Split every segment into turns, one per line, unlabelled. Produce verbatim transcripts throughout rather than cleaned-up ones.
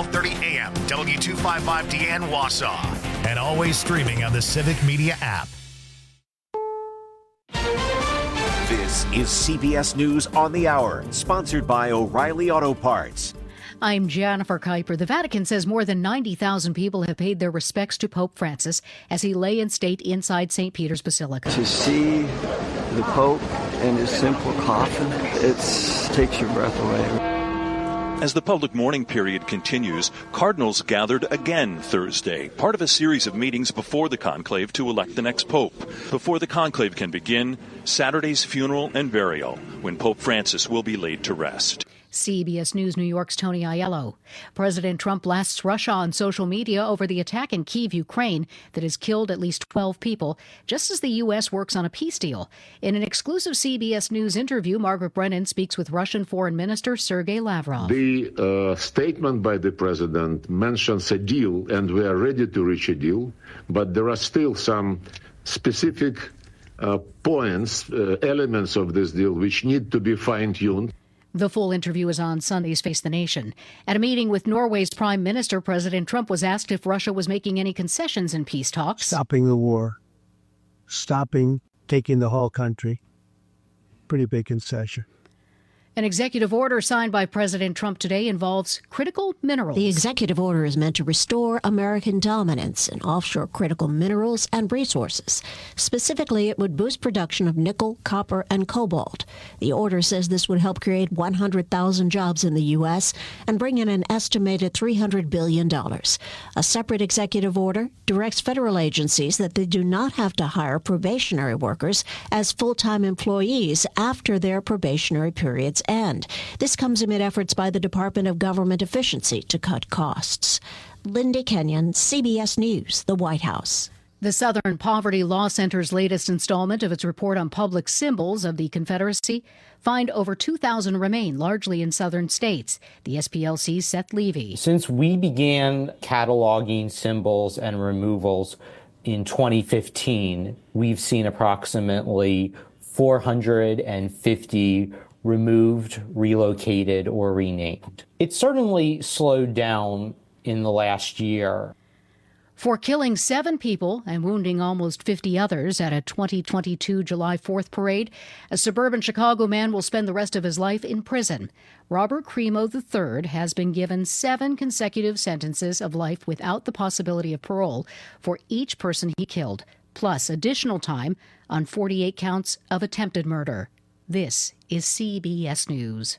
twelve thirty a.m. W two fifty-five D N Wausau. And always streaming on the Civic Media app.
This is C B S News on the Hour, sponsored by O'Reilly Auto Parts.
I'm Jennifer Kuiper. The Vatican says more than ninety thousand people have paid their respects to Pope Francis as he lay in state inside Saint Peter's Basilica.
To see the Pope in his simple coffin, it takes your breath away.
As the public mourning period continues, cardinals gathered again Thursday, part of a series of meetings before the conclave to elect the next pope. Before the conclave can begin, Saturday's funeral and burial, when Pope Francis will be laid to rest.
C B S News New York's Tony Aiello. President Trump blasts Russia on social media over the attack in Kyiv, Ukraine, that has killed at least twelve people, just as the U S works on a peace deal. In an exclusive C B S News interview, Margaret Brennan speaks with Russian Foreign Minister Sergei Lavrov.
The uh, statement by the president mentions a deal, and we are ready to reach a deal, but there are still some specific uh, points, uh, elements of this deal which need to be fine-tuned.
The full interview is on Sunday's Face the Nation. At a meeting with Norway's Prime Minister, President Trump was asked if Russia was making any concessions in peace talks.
Stopping the war, stopping, taking the whole country. Pretty big concession.
An executive order signed by President Trump today involves critical minerals.
The executive order is meant to restore American dominance in offshore critical minerals and resources. Specifically, it would boost production of nickel, copper, and cobalt. The order says this would help create one hundred thousand jobs in the U S and bring in an estimated three hundred billion dollars. A separate executive order directs federal agencies that they do not have to hire probationary workers as full-time employees after their probationary periods end. This comes amid efforts by the Department of Government Efficiency to cut costs. Linda Kenyon, C B S News, the White House.
The Southern Poverty Law Center's latest installment of its report on public symbols of the Confederacy find over two thousand remain, largely in southern states. The S P L C's Seth Levy.
Since we began cataloging symbols and removals in twenty fifteen, we've seen approximately four hundred fifty removed, relocated, or renamed. It certainly slowed down in the last year.
For killing seven people and wounding almost fifty others at a twenty twenty-two July fourth parade, a suburban Chicago man will spend the rest of his life in prison. Robert Crimo the third has been given seven consecutive sentences of life without the possibility of parole for each person he killed, plus additional time on forty-eight counts of attempted murder. This is C B S News.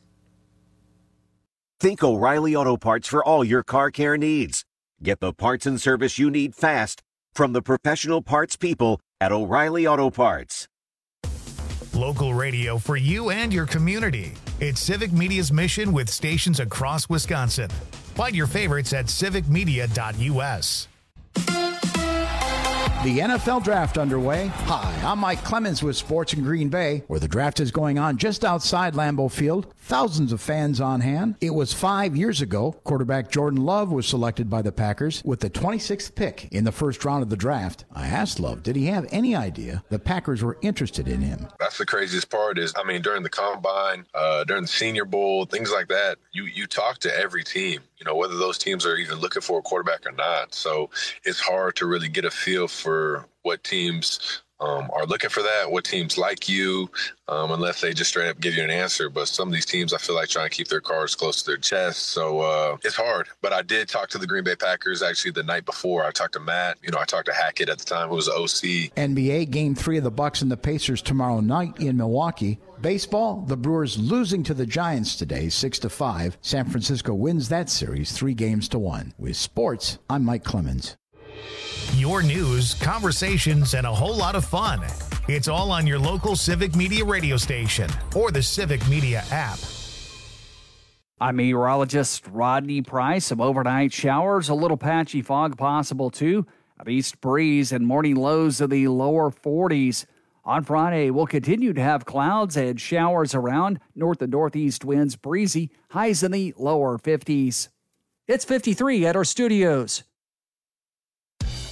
Think O'Reilly Auto Parts for all your car care needs. Get the parts and service you need fast from the professional parts people at O'Reilly Auto Parts.
Local radio for you and your community. It's Civic Media's mission with stations across Wisconsin. Find your favorites at civic media dot u s.
The N F L Draft underway. Hi, I'm Mike Clemens with Sports in Green Bay, where the draft is going on just outside Lambeau Field. Thousands of fans on hand. It was five years ago. Quarterback Jordan Love was selected by the Packers with the twenty-sixth pick in the first round of the draft. I asked Love, did he have any idea the Packers were interested in him?
That's the craziest part is, I mean, during the Combine, uh, during the Senior Bowl, things like that, you, you talk to every team, you know, whether those teams are even looking for a quarterback or not. So it's hard to really get a feel for what teams um, are looking for that, what teams like you, um, unless they just straight up give you an answer. But some of these teams, I feel like, trying to keep their cards close to their chest. So uh, it's hard. But I did talk to the Green Bay Packers actually the night before. I talked to Matt. You know, I talked to Hackett at the time, who was the O C.
N B A Game three of the Bucks and the Pacers tomorrow night in Milwaukee. Baseball, the Brewers losing to the Giants today, six to five. San Francisco wins that series three games to one. With sports, I'm Mike Clemens.
Your news, conversations, and a whole lot of fun. It's all on your local Civic Media radio station or the Civic Media app.
I'm meteorologist Rodney Price. Some overnight showers, a little patchy fog possible too. An east breeze and morning lows in the lower forties. On Friday, we'll continue to have clouds and showers around. North and northeast winds breezy, highs in the lower fifties. It's fifty-three at our studios.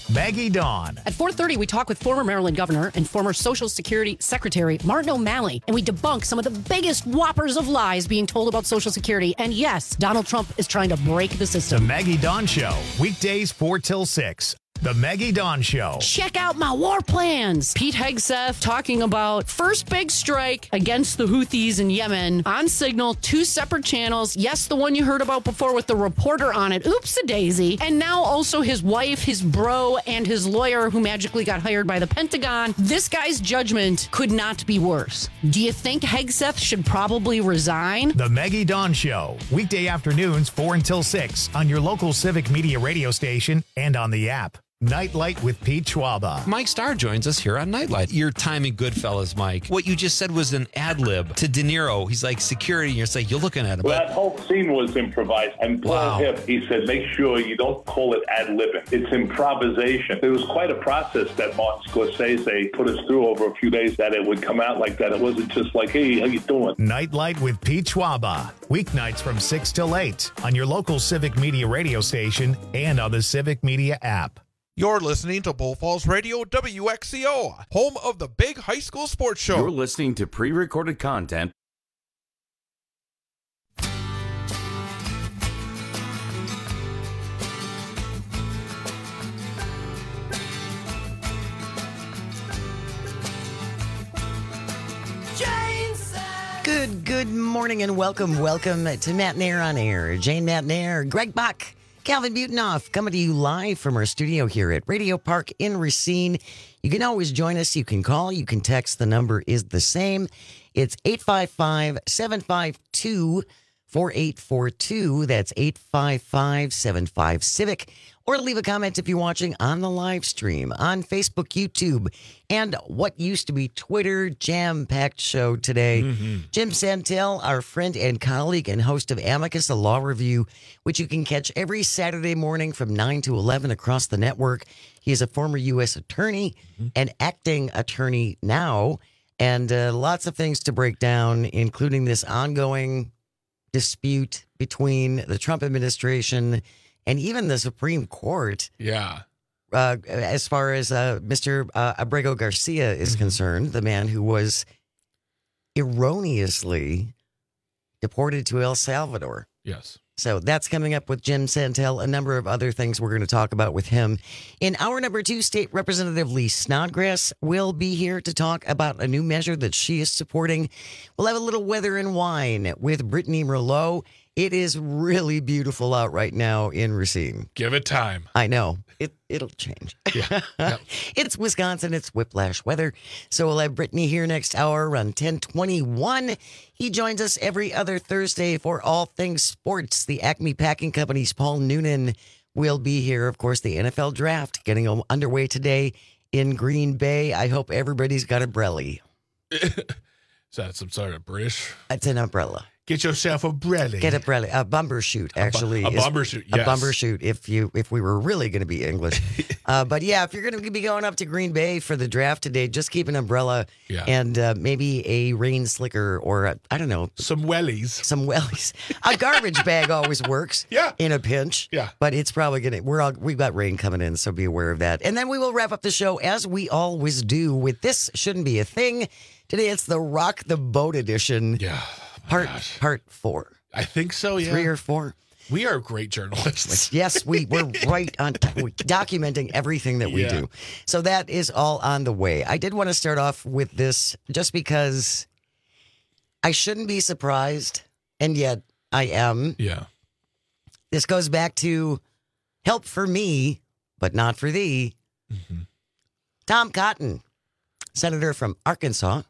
Maggie Dawn.
At four thirty, we talk with former Maryland governor and former Social Security Secretary Martin O'Malley, and we debunk some of the biggest whoppers of lies being told about Social Security. And yes, Donald Trump is trying to break the system.
The Maggie Dawn Show, weekdays four till six. The Maggie Dawn Show.
Check out my war plans. Pete Hegseth talking about first big strike against the Houthis in Yemen on Signal, two separate channels. Yes, the one you heard about before with the reporter on it. Oops-a-daisy. And now also his wife, his bro, and his lawyer who magically got hired by the Pentagon. This guy's judgment could not be worse. Do you think Hegseth should probably resign?
The Maggie Dawn Show, weekday afternoons four until six on your local Civic Media radio station and on the app. Nightlight with Pete Schwaba.
Mike Starr joins us here on Nightlight. Your time in Goodfellas, Mike. What you just said was an ad lib to De Niro. He's like security, and you're like, you're looking at him.
Well, that whole scene was improvised. And told
Wow.
him, he said, make sure you don't call it ad libbing. It's improvisation. It was quite a process that Martin Scorsese put us through over a few days that it would come out like that. It wasn't just like, hey, how you doing?
Nightlight with Pete Schwaba. Weeknights from six till eight on your local Civic Media radio station and on the Civic Media app.
You're listening to Bull Falls Radio W X C O, home of the big high school sports show.
You're listening to pre-recorded content.
Good, good morning and welcome, welcome to Matt Nair on Air. Jane Matt Nair, Greg Buck, Calvin Butenoff, coming to you live from our studio here at Radio Park in Racine. You can always join us. You can call, you can text. The number is the same. It's eight five five, seven five two, four eight four two. That's eight five five, seven five, Civic. Or leave a comment if you're watching on the live stream on Facebook, YouTube, and what used to be Twitter. Jam-packed show today. Mm-hmm. Jim Santel, our friend and colleague and host of Amicus, a law review, which you can catch every Saturday morning from nine to eleven across the network. He is a former U S attorney, mm-hmm. and acting attorney now, and uh, lots of things to break down, including this ongoing dispute between the Trump administration and even the Supreme Court.
Yeah.
Uh, as far as uh, Mister Uh, Abrego Garcia is mm-hmm. concerned, the man who was erroneously deported to El Salvador.
Yes.
So that's coming up with Jim Santel. A number of other things we're going to talk about with him. In hour number two, State Representative Lee Snodgrass will be here to talk about a new measure that she is supporting. We'll have a little weather and wine with Brittany Merlot. It is really beautiful out right now in Racine.
Give it time.
I know. It, it'll change.
Yeah. Yep.
It's Wisconsin. It's whiplash weather. So we'll have Brittany here next hour around ten twenty-one. He joins us every other Thursday for all things sports. The Acme Packing Company's Paul Noonan will be here. Of course, the N F L draft getting underway today in Green Bay. I hope everybody's got a brelly.
Is that some sort of British?
It's an umbrella.
Get yourself a brelly.
Get a brelly. A bumper shoot, actually.
A, bu- a bumper shoot, yes.
A bumper shoot, if you if we were really going to be English. uh, but yeah, if you're going to be going up to Green Bay for the draft today, just keep an umbrella
yeah.
and uh, maybe a rain slicker or, a, I don't know.
Some wellies.
Some wellies. A garbage bag always works
yeah.
in a pinch.
Yeah.
But it's probably going to, we're all, we've got rain coming in, so be aware of that. And then we will wrap up the show, as we always do, with This Shouldn't Be a Thing. Today it's the Rock the Boat edition.
Yeah.
Part
gosh.
part four.
I think so, yeah.
Three or four.
We are great journalists.
Yes, we, we're right on we're documenting everything that we
Yeah.
do. So that is all on the way. I did want to start off with this just because I shouldn't be surprised, and yet I am.
Yeah.
This goes back to help for me, but not for thee.
Mm-hmm.
Tom Cotton, senator from Arkansas.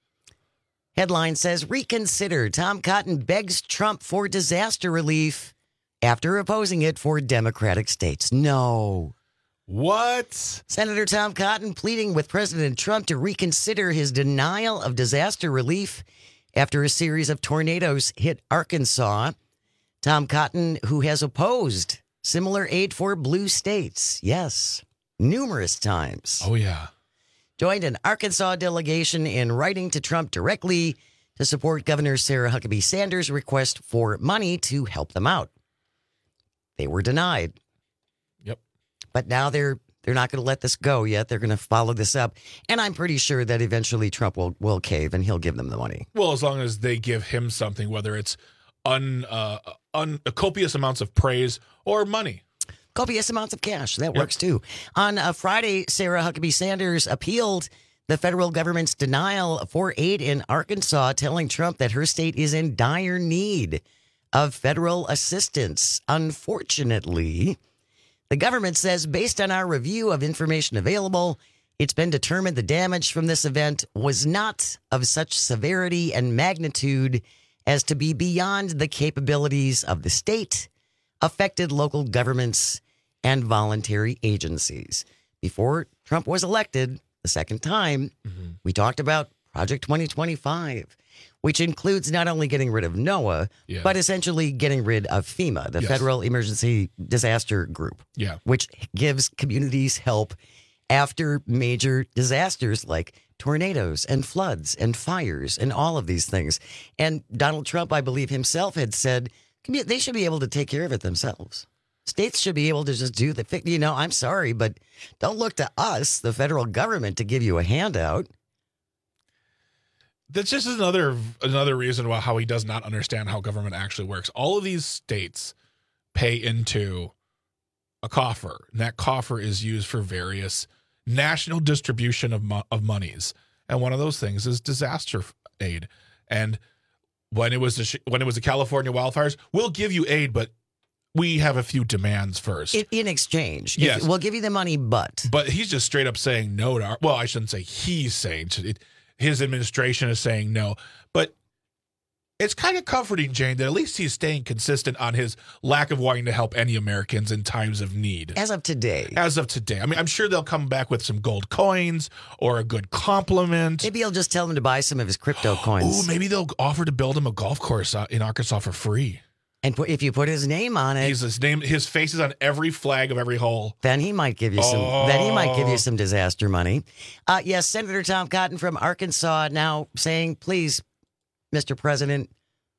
Headline says, reconsider. Tom Cotton begs Trump for disaster relief after opposing it for Democratic states. No.
What?
Senator Tom Cotton pleading with President Trump to reconsider his denial of disaster relief after a series of tornadoes hit Arkansas. Tom Cotton, who has opposed similar aid for blue states. Yes, numerous times.
Oh, yeah.
Joined an Arkansas delegation in writing to Trump directly to support Governor Sarah Huckabee Sanders' request for money to help them out. They were denied.
Yep.
But now they're They're not going to let this go yet. They're going to follow this up. And I'm pretty sure that eventually Trump will, will cave and he'll give them the money.
Well, as long as they give him something, whether it's un, uh, un, copious amounts of praise or money.
Copious amounts of cash. That
Yep.
works too. On uh, Friday, Sarah Huckabee Sanders appealed the federal government's denial for aid in Arkansas, telling Trump that her state is in dire need of federal assistance. Unfortunately, the government says, based on our review of information available, it's been determined the damage from this event was not of such severity and magnitude as to be beyond the capabilities of the state, affected local governments, and voluntary agencies. Before Trump was elected the second time, mm-hmm. we talked about Project twenty twenty-five, which includes not only getting rid of NOAA, yeah. but essentially getting rid of FEMA, the yes. Federal Emergency Disaster Group,
yeah.
which gives communities help after major disasters like tornadoes and floods and fires and all of these things. And Donald Trump, I believe himself, had said they should be able to take care of it themselves. States should be able to just do the, you know, I'm sorry, but don't look to us, the federal government, to give you a handout.
That's just another another reason why how he does not understand how government actually works. All of these states pay into a coffer, and that coffer is used for various national distribution of mo- of monies. And one of those things is disaster aid. And when it was the, when it was the California wildfires, we'll give you aid, but we have a few demands first.
In, in exchange.
Yes.
We'll give you the money, but.
But he's just straight up saying no to our, well, I shouldn't say he's saying it. His administration is saying no. But it's kind of comforting, Jane, that at least he's staying consistent on his lack of wanting to help any Americans in times of need.
As of today.
As of today. I mean, I'm sure they'll come back with some gold coins or a good compliment.
Maybe he'll just tell them to buy some of his crypto coins.
Ooh, maybe they'll offer to build him a golf course uh, in Arkansas for free.
And put, if you put his name on it,
He's his name, his face is on every flag of every hole.
Then he might give you some. Oh. Then he might give you some disaster money. Uh, yes, Senator Tom Cotton from Arkansas now saying, "Please, Mister President,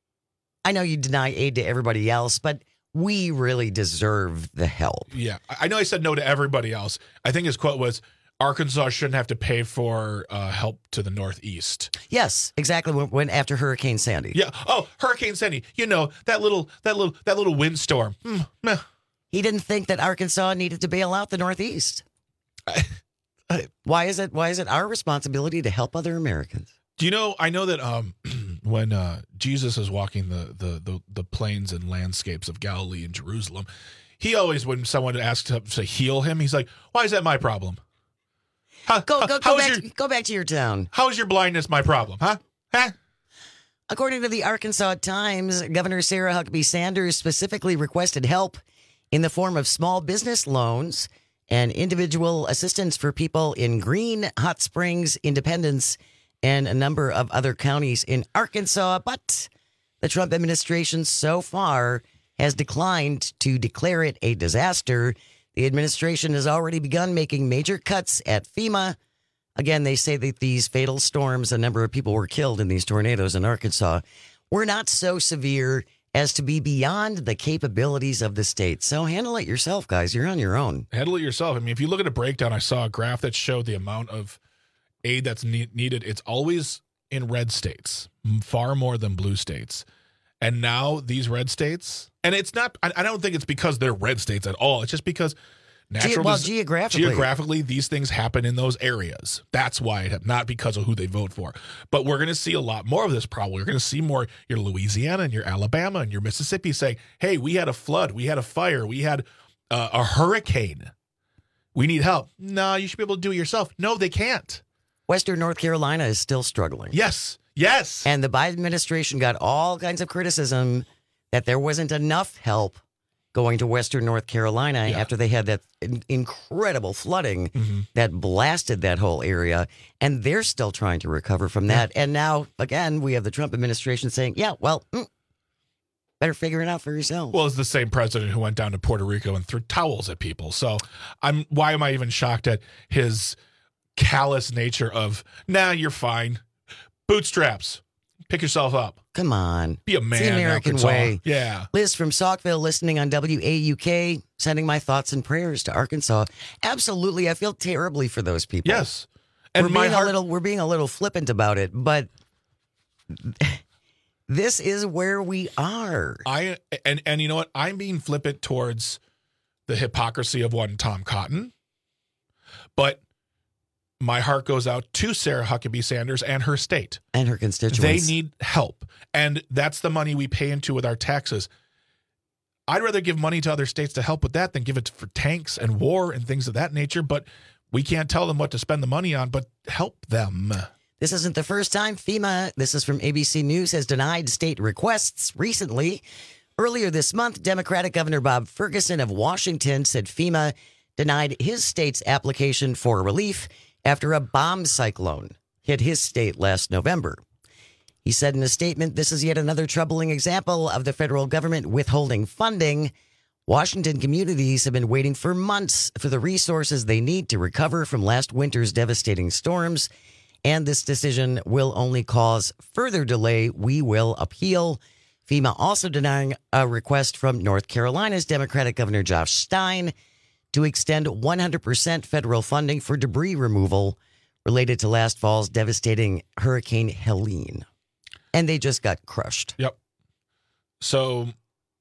I know you deny aid to everybody else, but we really deserve the help."
Yeah, I know I said no to everybody else. I think his quote was, "Arkansas shouldn't have to pay for uh, help to the Northeast."
Yes, exactly. When, when after Hurricane Sandy.
Yeah. Oh, Hurricane Sandy. You know that little that little that little windstorm. Mm, meh.
He didn't think that Arkansas needed to bail out the Northeast.
I, I,
why is it? Why is it our responsibility to help other Americans?
Do you know? I know that um, when uh, Jesus is walking the, the the the plains and landscapes of Galilee and Jerusalem, he always, when someone asks to, to heal him, he's like, "Why is that my problem? How,
go go, go, back,
your,
go back to your town.
How is your blindness my problem, huh? Huh?"
According to the Arkansas Times, Governor Sarah Huckabee Sanders specifically requested help in the form of small business loans and individual assistance for people in Greene, Hot Springs, Independence, and a number of other counties in Arkansas. But the Trump administration so far has declined to declare it a disaster. The administration has already begun making major cuts at FEMA. Again, they say that these fatal storms, a number of people were killed in these tornadoes in Arkansas, were not so severe as to be beyond the capabilities of the state. So handle it yourself, guys. You're on your own.
Handle it yourself. I mean, if you look at a breakdown, I saw a graph that showed the amount of aid that's ne- needed. It's always in red states, far more than blue states. And now these red states, and it's not, I, I don't think it's because they're red states at all. It's just because natural,
Ge- well, geographically.
geographically, these things happen in those areas. That's why it, not because of who they vote for. But we're going to see a lot more of this probably. We're going to see more your Louisiana and your Alabama and your Mississippi saying, hey, we had a flood, we had a fire, we had uh, a hurricane. We need help. No, you should be able to do it yourself. No, they can't.
Western North Carolina is still struggling.
Yes. Yes.
And the Biden administration got all kinds of criticism that there wasn't enough help going to Western North Carolina yeah. after they had that in- incredible flooding mm-hmm. that blasted that whole area. And they're still trying to recover from that. Yeah. And now, again, we have the Trump administration saying, yeah, well, mm, better figure it out for yourself.
Well, it's the same president who went down to Puerto Rico and threw towels at people. So I'm why am I even shocked at his callous nature of, nah, you're fine. Bootstraps. Pick yourself up.
Come on.
Be a man.
It's the American
Arkansas.
way.
Yeah.
Liz from Saukville listening on W A U K, sending my thoughts and prayers to Arkansas. Absolutely. I feel terribly for those people.
Yes. And
we're
my
being
heart-
a little we're being a little flippant about it, but this is where we are.
I and and you know what? I'm being flippant towards the hypocrisy of one Tom Cotton, but my heart goes out to Sarah Huckabee Sanders and her state.
And her constituents.
They need help. And that's the money we pay into with our taxes. I'd rather give money to other states to help with that than give it for tanks and war and things of that nature. But we can't tell them what to spend the money on, but help them.
This isn't the first time FEMA, this is from A B C News, has denied state requests recently. Earlier this month, Democratic Governor Bob Ferguson of Washington said FEMA denied his state's application for relief after a bomb cyclone hit his state last November. He said in a statement, "This is yet another troubling example of the federal government withholding funding. Washington communities have been waiting for months for the resources they need to recover from last winter's devastating storms, and this decision will only cause further delay. We will appeal." FEMA also denying a request from North Carolina's Democratic Governor Josh Stein to extend one hundred percent federal funding for debris removal related to last fall's devastating Hurricane Helene. And they just got crushed.
Yep. So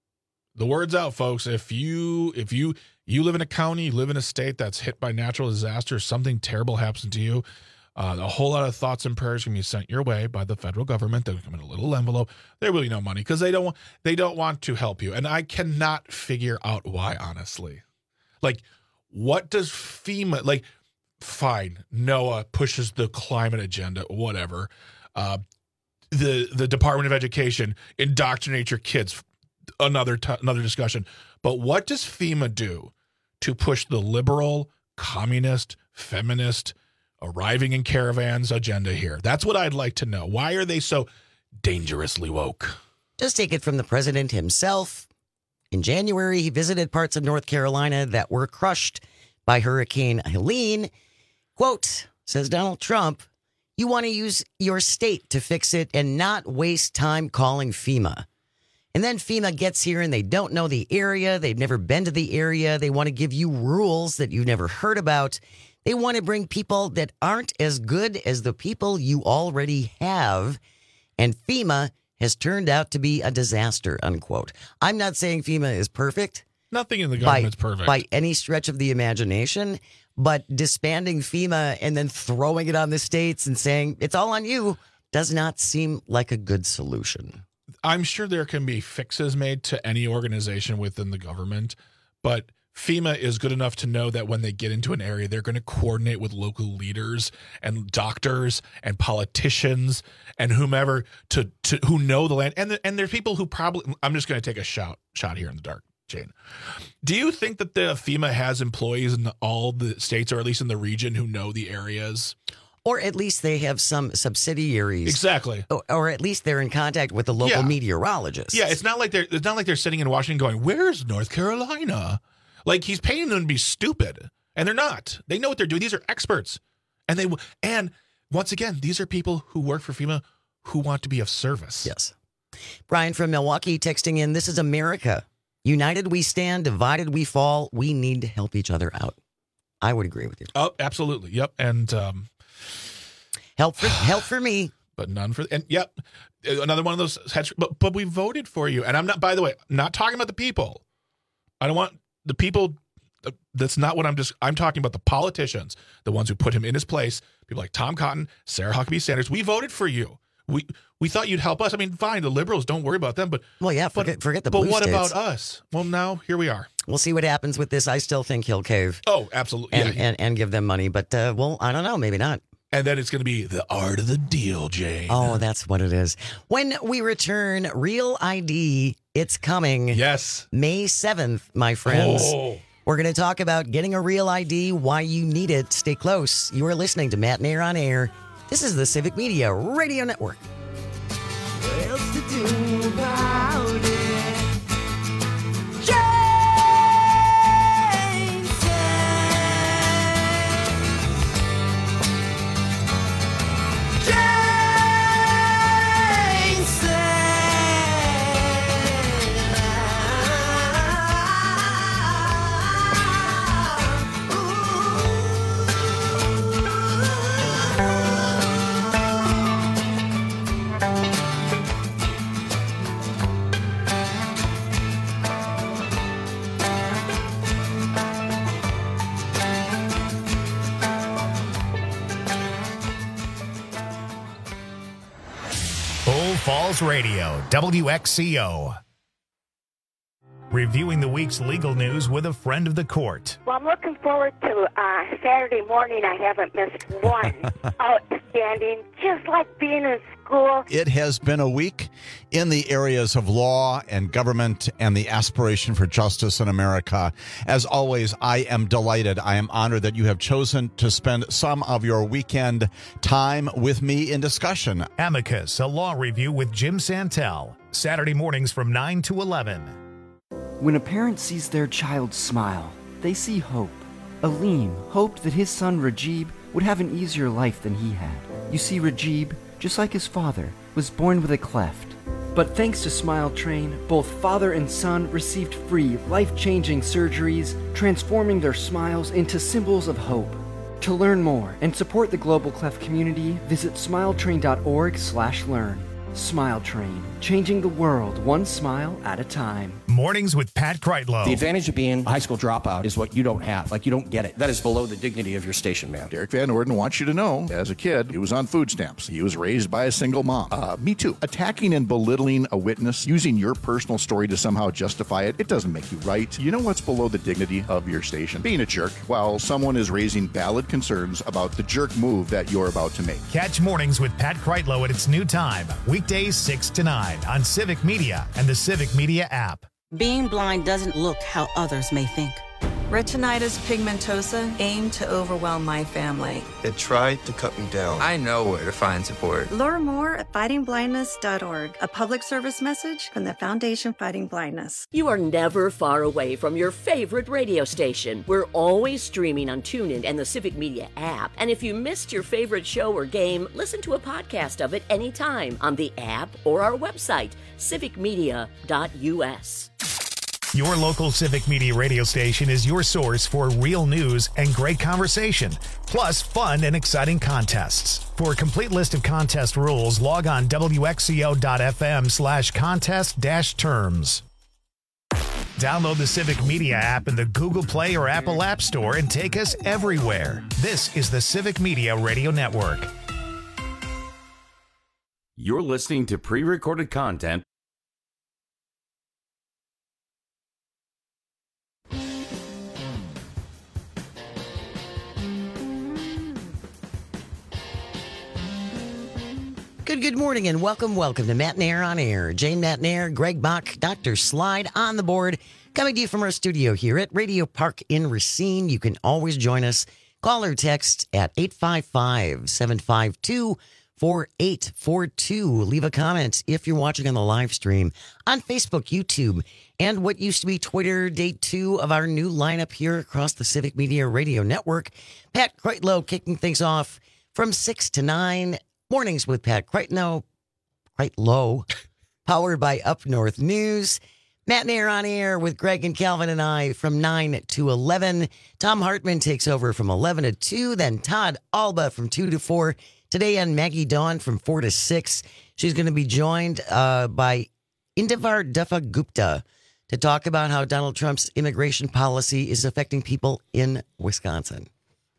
the word's out, folks. If you if you you live in a county, you live in a state that's hit by natural disaster, something terrible happens to you, uh, a whole lot of thoughts and prayers can be sent your way by the federal government. They'll come in a little envelope. There will be no money because they don't want they don't want to help you. And I cannot figure out why, honestly. Like, what does FEMA, like, fine, NOAA pushes the climate agenda, whatever. Uh, the the Department of Education indoctrinate your kids, another t- another discussion. But what does FEMA do to push the liberal, communist, feminist, arriving in caravans agenda here? That's what I'd like to know. Why are they so dangerously woke?
Just take it from the president himself. In January, he visited parts of North Carolina that were crushed by Hurricane Helene. Quote, says Donald Trump, "You want to use your state to fix it and not waste time calling FEMA." And then FEMA gets here and they don't know the area. They've never been to the area. They want to give you rules that you've never heard about. They want to bring people that aren't as good as the people you already have. And FEMA has turned out to be a disaster, unquote. I'm not saying FEMA is perfect.
Nothing in the government's
by,
perfect.
By any stretch of the imagination. But disbanding FEMA and then throwing it on the states and saying it's all on you does not seem like a good solution.
I'm sure there can be fixes made to any organization within the government, but FEMA is good enough to know that when they get into an area, they're going to coordinate with local leaders and doctors and politicians and whomever to, to who know the land. And the, and there's people who probably, I'm just going to take a shot shot here in the dark, Jane. Do you think that the FEMA has employees in all the states, or at least in the region, who know the areas?
Or at least they have some subsidiaries.
Exactly.
Or, or at least they're in contact with the local
Yeah.
meteorologists.
Yeah, it's not like they're it's not like they're sitting in Washington going, "Where's North Carolina?" Like, he's paying them to be stupid, and they're not. They know what they're doing. These are experts, and they and once again, these are people who work for FEMA who want to be of service.
Yes. Brian from Milwaukee texting in, "This is America. United we stand, divided we fall. We need to help each other out." I would agree with you.
Oh, absolutely. Yep. And um,
help for help for me,
but none for and yep. Another one of those. But but we voted for you, and I'm not. By the way, not talking about the people. I don't want the people. That's not what I'm just. I'm talking about the politicians, the ones who put him in his place. People like Tom Cotton, Sarah Huckabee Sanders. We voted for you. We we thought you'd help us. I mean, fine, the liberals, don't worry about them. But
well, yeah, forget
but,
forget the.
But
blue
what
states.
about us? Well, now here we are.
We'll see what happens with this. I still think he'll cave.
Oh, absolutely.
And
yeah.
and, and give them money, but uh, well, I don't know, maybe not.
And then it's going to be the art of the deal, Jane.
Oh, that's what it is. When we return, Real I D, it's coming.
Yes.
May seventh, my friends.
Oh.
We're going to talk about getting a Real I D, why you need it. Stay close. You are listening to Matt and Air on Air. This is the Civic Media Radio Network.
What else to do about it? Jane
Falls Radio, W X C O. Reviewing the week's legal news with a friend of the court.
Well, I'm looking forward to uh, Saturday morning. I haven't missed one. Outstanding, just like being in school.
It has been a week in the areas of law and government and the aspiration for justice in America. As always, I am delighted. I am honored that you have chosen to spend some of your weekend time with me in discussion.
Amicus, a law review with Jim Santel. Saturday mornings from nine to eleven.
When a parent sees their child smile, they see hope. Aleem hoped that his son Rajib would have an easier life than he had. You see, Rajib, just like his father, was born with a cleft. But thanks to Smile Train, both father and son received free, life-changing surgeries, transforming their smiles into symbols of hope. To learn more and support the Global Cleft community, visit smiletrain.org slash learn. Smile Train, changing the world one smile at a time.
Mornings with Pat Kreitlow.
The advantage of being a high school dropout is what you don't have. Like, you don't get it. That is below the dignity of your station, man.
Derek Van Orden wants you to know, as a kid, he was on food stamps. He was raised by a single mom. Uh, me too. Attacking and belittling a witness, using your personal story to somehow justify it, it doesn't make you right. You know what's below the dignity of your station? Being a jerk while someone is raising valid concerns about the jerk move that you're about to make.
Catch Mornings with Pat Kreitlow at its new time, weekdays six to nine on Civic Media and the Civic Media app.
Being blind doesn't look how others may think.
Retinitis pigmentosa aimed to overwhelm my family.
It tried to cut me down. I know where to find support.
Learn more at fighting blindness dot org, a public service message from the Foundation Fighting Blindness.
You are never far away from your favorite radio station. We're always streaming on TuneIn and the Civic Media app. And if you missed your favorite show or game, listen to a podcast of it anytime on the app or our website, civic media dot u s.
Your local Civic Media radio station is your source for real news and great conversation, plus fun and exciting contests. For a complete list of contest rules, log on W X C O dot F M slash contest dash terms. Download the Civic Media app in the Google Play or Apple App Store and take us everywhere. This is the Civic Media Radio Network.
You're listening to pre-recorded content.
Good, good morning and welcome, welcome to Matt Nair on Air. Jane Matt Nair, Greg Bach, Doctor Slide on the board, coming to you from our studio here at Radio Park in Racine. You can always join us. Call or text at eight five five, seven five two, four eight four two. Leave a comment if you're watching on the live stream on Facebook, YouTube, and what used to be Twitter. Day two of our new lineup here across the Civic Media Radio Network. Pat Kreitlow kicking things off from six to nine. Mornings with Pat Kreitlow, Kreitlow, powered by Up North News. Matt Nair on Air with Greg and Calvin and I from nine to eleven. Tom Hartman takes over from eleven to two. Then Todd Alba from two to four. Today on Maggie Dawn from four to six. She's going to be joined uh, by Indivar Duffa Gupta to talk about how Donald Trump's immigration policy is affecting people in Wisconsin.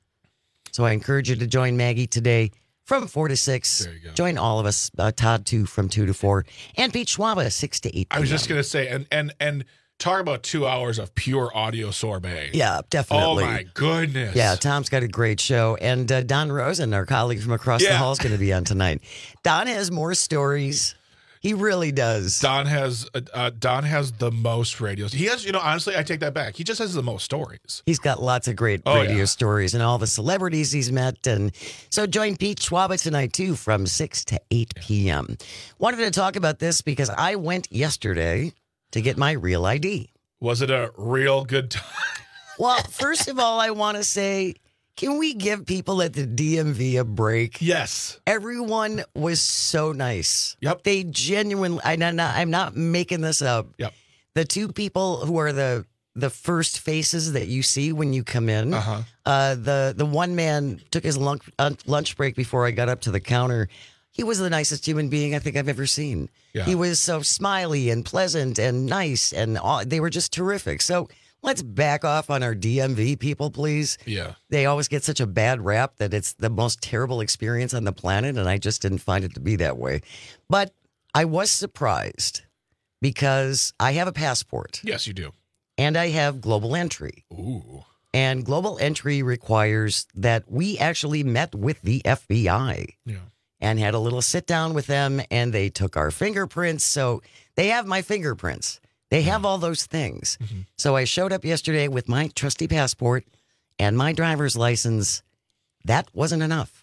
So I encourage you to join Maggie today from four to six.
There you go.
Join all of us. Uh, Todd, too, from two to four. And Pete Schwaba, six to eight.
I was just going to say, and, and, and talk about two hours of pure audio sorbet.
Yeah, definitely.
Oh, my goodness.
Yeah, Tom's got a great show. And uh, Don Rosen, our colleague from across
Yeah.
the hall, is going to be on tonight. Don has more stories. He really does.
Don has uh, uh, Don has the most radios. He has, you know, honestly, I take that back. He just has the most stories.
He's got lots of great
Oh,
radio
yeah.
stories and all the celebrities he's met. And so join Pete Schwaba tonight, too, from six to eight p.m. Wanted to talk about this because I went yesterday to get my real I D.
Was it a real good time?
Well, first of all, I want to say, can we give people at the D M V a break?
Yes.
Everyone was so nice.
Yep.
They genuinely, I'm not, I'm not making this up.
Yep.
The two people who are the the first faces that you see when you come in,
Uh-huh.
uh, the, the one man took his lunch, uh, lunch break before I got up to the counter. He was the nicest human being I think I've ever seen.
Yeah.
He was so smiley and pleasant and nice, and all, they were just terrific. So let's back off on our D M V people, please.
Yeah.
They always get such a bad rap that it's the most terrible experience on the planet, and I just didn't find it to be that way. But I was surprised because I have a passport.
Yes, you do.
And I have global entry.
Ooh.
And global entry requires that we actually met with the F B I.
Yeah.
And had a little sit down with them, and they took our fingerprints. So they have my fingerprints. They have all those things.
Mm-hmm.
So I showed up yesterday with my trusty passport and my driver's license. That wasn't enough.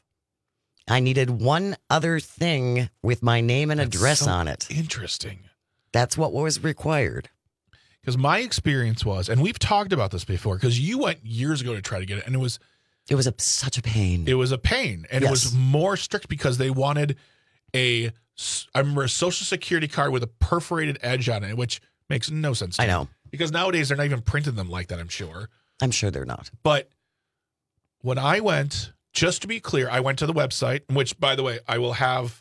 I needed one other thing with my name and
That's
address
so
on it.
Interesting.
That's what was required.
Because my experience was, and we've talked about this before, because you went years ago to try to get it, and it was
It was a, such a pain.
it was a pain, and
Yes.
it was more strict because they wanted a I remember a social security card with a perforated edge on it, which makes no sense to
I
me.
know.
Because nowadays they're not even printing them like that, I'm sure.
I'm sure they're not.
But when I went, just to be clear, I went to the website, which, by the way, I will have,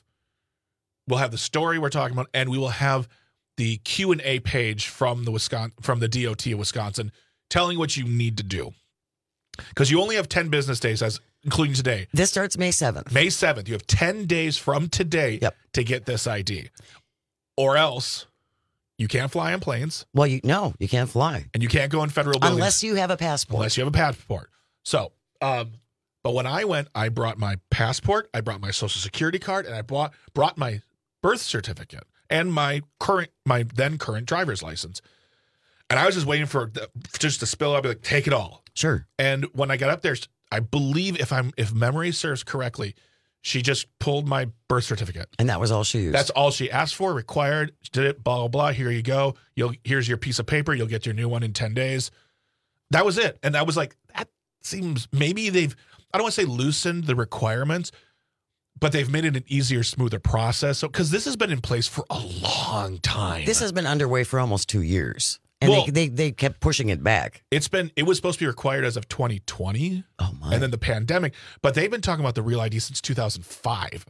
we'll have the story we're talking about, and we will have the Q and A page from the Wisconsin, from the D O T of Wisconsin, telling what you need to do. Because you only have ten business days, as including today.
This starts May seventh.
May seventh. You have ten days from today
Yep.
to get this I D. Or else you can't fly on planes.
Well, you no, you can't fly.
And you can't go in federal buildings.
Unless you have a passport.
Unless you have a passport. So, um, but when I went, I brought my passport, I brought my social security card, and I brought brought my birth certificate and my current, my then current driver's license. And I was just waiting for the, just to spill out, be like, take it all.
Sure.
And when I got up there, I believe if I'm if memory serves correctly, she just pulled my birth certificate.
And that was all she used.
That's all she asked for, required, she did it, blah, blah, blah. Here you go. You'll here's your piece of paper. You'll get your new one in ten days. That was it. And I was like, that seems maybe they've, I don't want to say loosened the requirements, but they've made it an easier, smoother process. So because this has been in place for a long time.
This has been underway for almost two years. And
Well-
they, they they kept pushing it back.
It's been, it was supposed to be required as of twenty twenty.
Oh, my.
And then the pandemic. But they've been talking about the Real I D since two thousand five.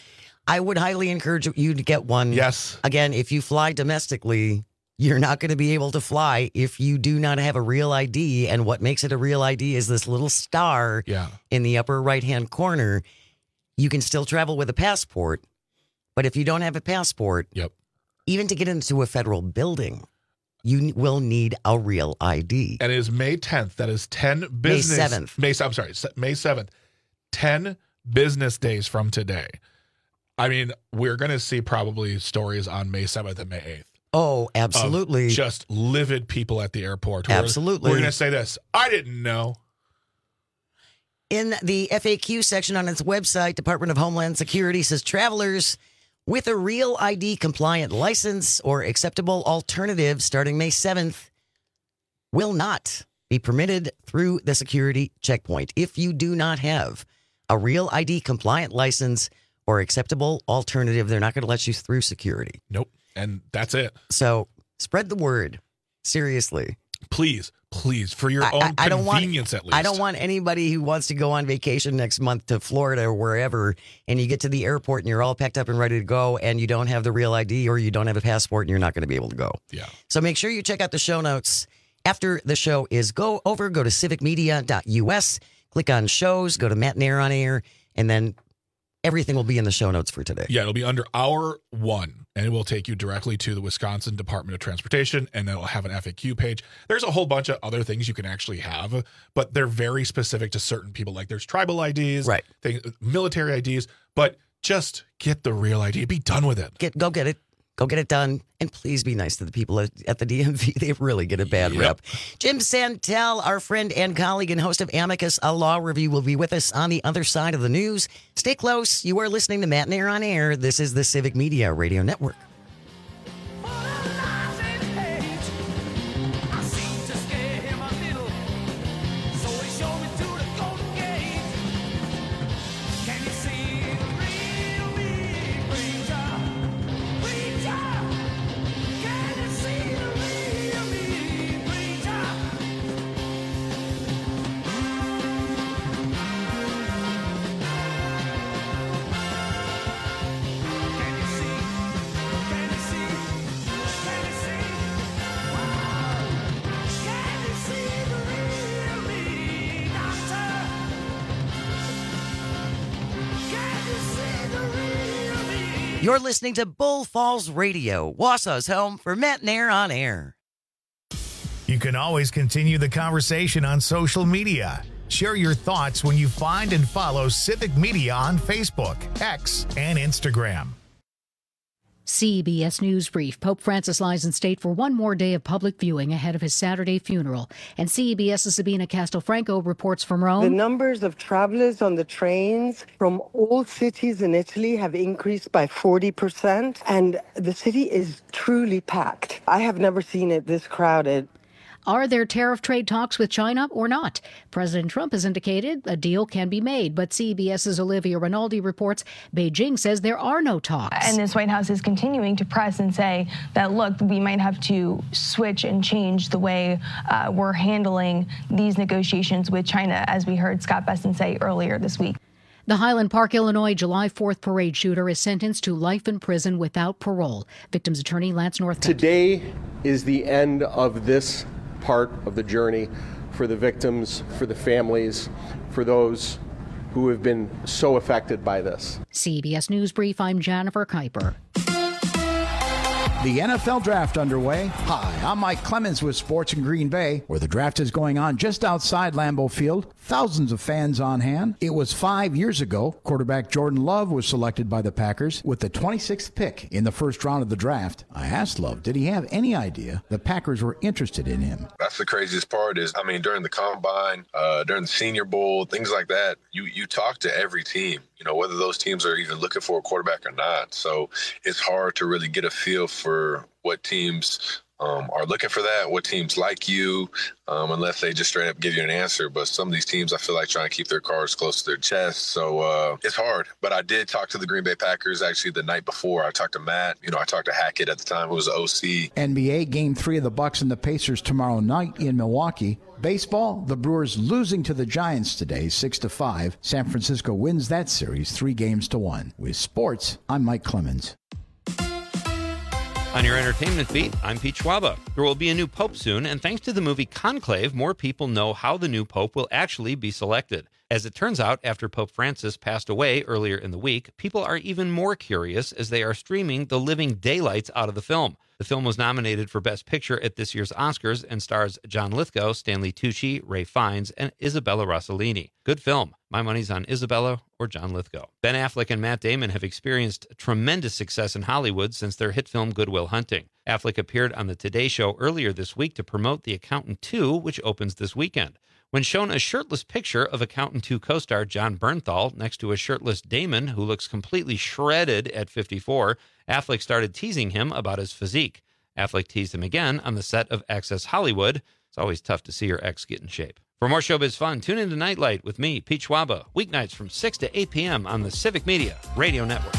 I would highly encourage you to get one.
Yes.
Again, if you fly domestically, you're not going to be able to fly if you do not have a real I D. And what makes it a real I D is this little star
Yeah.
in the upper right-hand corner. You can still travel with a passport, but if you don't have a passport,
Yep.
even to get into a federal building, you n- will need a real I D.
And it is May tenth. That is ten business.
May seventh.
May, I'm sorry, se- May seventh. ten business days from today. I mean, we're going to see probably stories on May seventh and May eighth.
Oh,
of
absolutely.
Just livid people at the airport. who are-
Absolutely.
We're going to say this. I didn't know.
In the F A Q section on its website, Department of Homeland Security says travelers with a real I D compliant license or acceptable alternative starting May seventh will not be permitted through the security checkpoint. If you do not have a real I D compliant license or acceptable alternative, they're not going to let you through security.
Nope. And that's it.
So spread the word. Seriously.
Please, please, for your
I-
own
I- I don't want-
convenience at least.
I don't want anybody who wants to go on vacation next month to Florida or wherever, and you get to the airport and you're all packed up and ready to go, and you don't have the real I D or you don't have a passport and you're not going to be able to go.
Yeah.
So make sure you check out the show notes. After the show is go over, go to civic media dot U S, click on shows, go to Matt Nair on air, and then everything will be in the show notes for today.
Yeah, it'll be under hour one, and it will take you directly to the Wisconsin Department of Transportation, and then it'll have an F A Q page. There's a whole bunch of other things you can actually have, but they're very specific to certain people. Like there's tribal I Ds,
Right.
things, military I Ds, but just get the real I D. Be done with it.
Get go get it. Go get it done. And please be nice to the people at, at the D M V. They really get a bad
Yep.
rep. Jim Santel, our friend and colleague and host of Amicus, a law review, will be with us on the other side of the news. Stay close. You are listening to Matt Nair on Air. This is the Civic Media Radio Network. You're listening to Bull Falls Radio, Wausau's home for Matt Nair on air.
You can always continue the conversation on social media. Share your thoughts when you find and follow Civic Media on Facebook, X, and Instagram.
C B S News Brief. Pope Francis lies in state for one more day of public viewing ahead of his Saturday funeral. And CBS's Sabina Castelfranco reports from Rome.
The numbers of travelers on the trains from all cities in Italy have increased by forty percent, and the city is truly packed. I have never seen it this crowded.
Are there tariff trade talks with China or not? President Trump has indicated a deal can be made, but CBS's Olivia Rinaldi reports Beijing says there are no talks.
And this White House is continuing to press and say that, look, we might have to switch and change the way uh, we're handling these negotiations with China, as we heard Scott Besson say earlier this week.
The Highland Park, Illinois July fourth parade shooter is sentenced to life in prison without parole. Victim's attorney Lance Northcutt.
Today is the end of this part of the journey for the victims, for the families, for those who have been so affected by this.
C B S News Brief, I'm Jennifer Kuiper.
The N F L Draft underway. Hi, I'm Mike Clemens with Sports in Green Bay, where the draft is going on just outside Lambeau Field. Thousands of fans on hand. It was five years ago. Quarterback Jordan Love was selected by the Packers with the twenty-sixth pick in the first round of the draft. I asked Love, did he have any idea the Packers were interested in him?
That's the craziest part is, I mean, during the Combine, uh, during the Senior Bowl, things like that, you, you talk to every team, you know, whether those teams are even looking for a quarterback or not. So it's hard to really get a feel for what teams um, are looking for that, what teams like you, um, unless they just straight up give you an answer. But some of these teams, I feel like trying to keep their cards close to their chest. So uh, it's hard. But I did talk to the Green Bay Packers actually the night before. I talked to Matt. You know, I talked to Hackett at the time, who was the O C.
N B A Game three of the Bucks and the Pacers tomorrow night in Milwaukee. Baseball, the Brewers losing to the Giants today, six to five. San Francisco wins that series three games to one. With sports, I'm Mike Clemens.
On your entertainment beat, I'm Pete Schwaba. There will be a new pope soon, and thanks to the movie Conclave, more people know how the new pope will actually be selected. As it turns out, after Pope Francis passed away earlier in the week, people are even more curious as they are streaming the living daylights out of the film. The film was nominated for Best Picture at this year's Oscars and stars John Lithgow, Stanley Tucci, Ray Fiennes, and Isabella Rossellini. Good film. My money's on Isabella or John Lithgow. Ben Affleck and Matt Damon have experienced tremendous success in Hollywood since their hit film Good Will Hunting. Affleck appeared on the Today Show earlier this week to promote The Accountant two, which opens this weekend. When shown a shirtless picture of Accountant two co-star John Bernthal next to a shirtless Damon who looks completely shredded at fifty-four, Affleck started teasing him about his physique. Affleck teased him again on the set of Access Hollywood. It's always tough to see your ex get in shape. For more showbiz fun, tune into Nightlight with me, Pete Schwaba, weeknights from six to eight p.m. on the Civic Media Radio Network.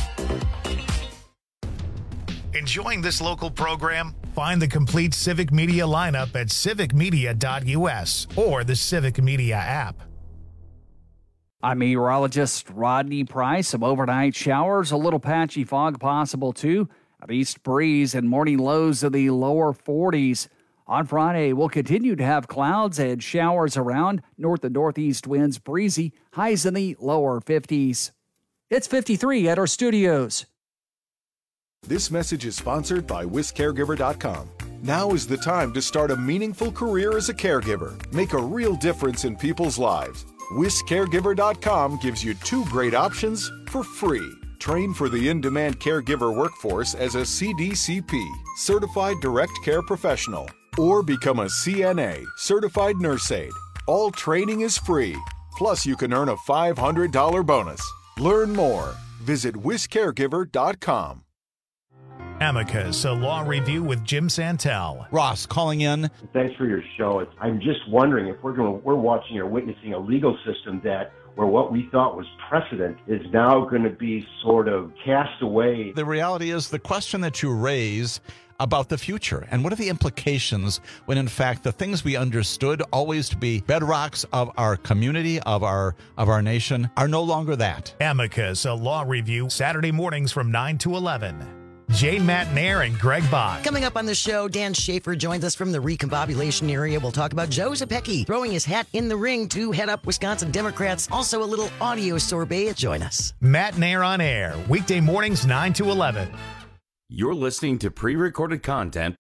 Enjoying this local program? Find the complete Civic Media lineup at civic media dot u s or the Civic Media app.
I'm meteorologist Rodney Price. Some overnight showers, a little patchy fog possible too. An east breeze and morning lows of the lower forties. On Friday, we'll continue to have clouds and showers around. North and northeast winds breezy. Highs in the lower fifties. It's fifty-three at our studios.
This message is sponsored by Whisk Caregiver dot com. Now is the time to start a meaningful career as a caregiver. Make a real difference in people's lives. Whisk Caregiver dot com gives you two great options for free. Train for the in-demand caregiver workforce as a C D C P, Certified Direct Care Professional, or become a C N A, Certified Nurse Aide. All training is free. Plus, you can earn a five hundred dollars bonus. Learn more. Visit Whisk Caregiver dot com.
Amicus, a law review with Jim Santel.
Ross calling in.
Thanks for your show. It's, I'm just wondering if we're going, we're watching or witnessing a legal system that where what we thought was precedent is now going to be sort of cast away.
The reality is the question that you raise about the future and what are the implications when in fact the things we understood always to be bedrocks of our community, of our of our nation, are no longer that.
Amicus, a law review, Saturday mornings from nine to eleven. Jane Matnair and Greg Bach.
Coming up on the show, Dan Schaefer joins us from the recombobulation area. We'll talk about Joe Zepecki throwing his hat in the ring to head up Wisconsin Democrats. Also a little audio sorbet. Join us.
Matnair on Air, weekday mornings nine to eleven.
You're listening to pre-recorded content.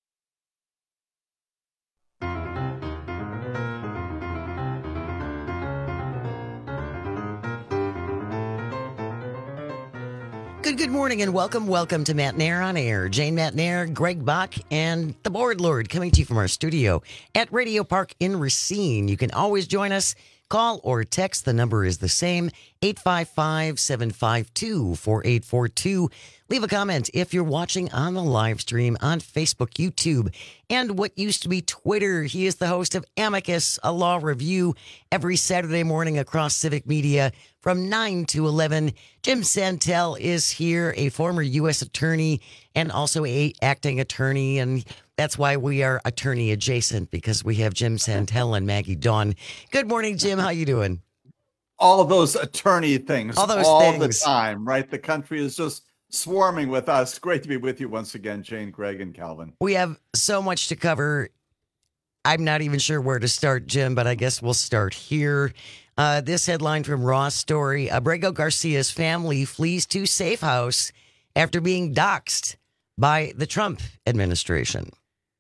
Good, good morning and welcome, welcome to Matnair on Air. Jane Matnair, Greg Bach, and the Board Lord coming to you from our studio at Radio Park in Racine. You can always join us. Call or text. The number is the same, eight five five, seven five two, four eight four two. Leave a comment if you're watching on the live stream on Facebook, YouTube, and what used to be Twitter. He is the host of Amicus, a law review, every Saturday morning across Civic Media from nine to eleven. Jim Santel is here, a former U S attorney and also a acting attorney, and that's why we are attorney adjacent, because we have Jim Santel and Maggie Dawn. Good morning, Jim. How you doing?
All of those attorney things
all, those
all
things.
the time, right? The country is just swarming with us. Great to be with you once again, Jane, Greg, and Calvin.
We have so much to cover. I'm not even sure where to start, Jim, but I guess we'll start here. Uh, this headline from Raw Story: Abrego Garcia's family flees to safe house after being doxxed by the Trump administration.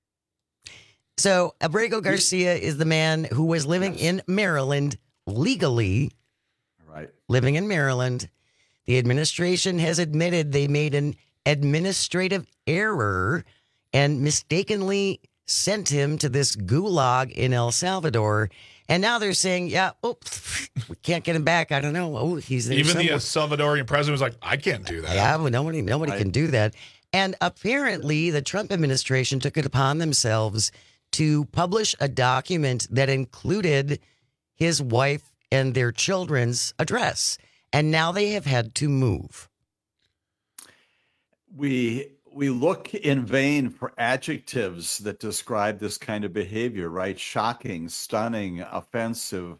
So Abrego Garcia is the man who was living yes. in Maryland legally.
Right.
Living in Maryland. The administration has admitted they made an administrative error and mistakenly sent him to this gulag in El Salvador. And now they're saying, yeah, oops, we can't get him back. I don't know. Oh, he's there
Even
somewhere.
the uh, Salvadorian president was like, I can't do that.
Yeah, well, nobody, nobody right. can do that. And apparently the Trump administration took it upon themselves to publish a document that included his wife and their children's address. And now they have had to move.
We we look in vain for adjectives that describe this kind of behavior, right? Shocking, stunning, offensive,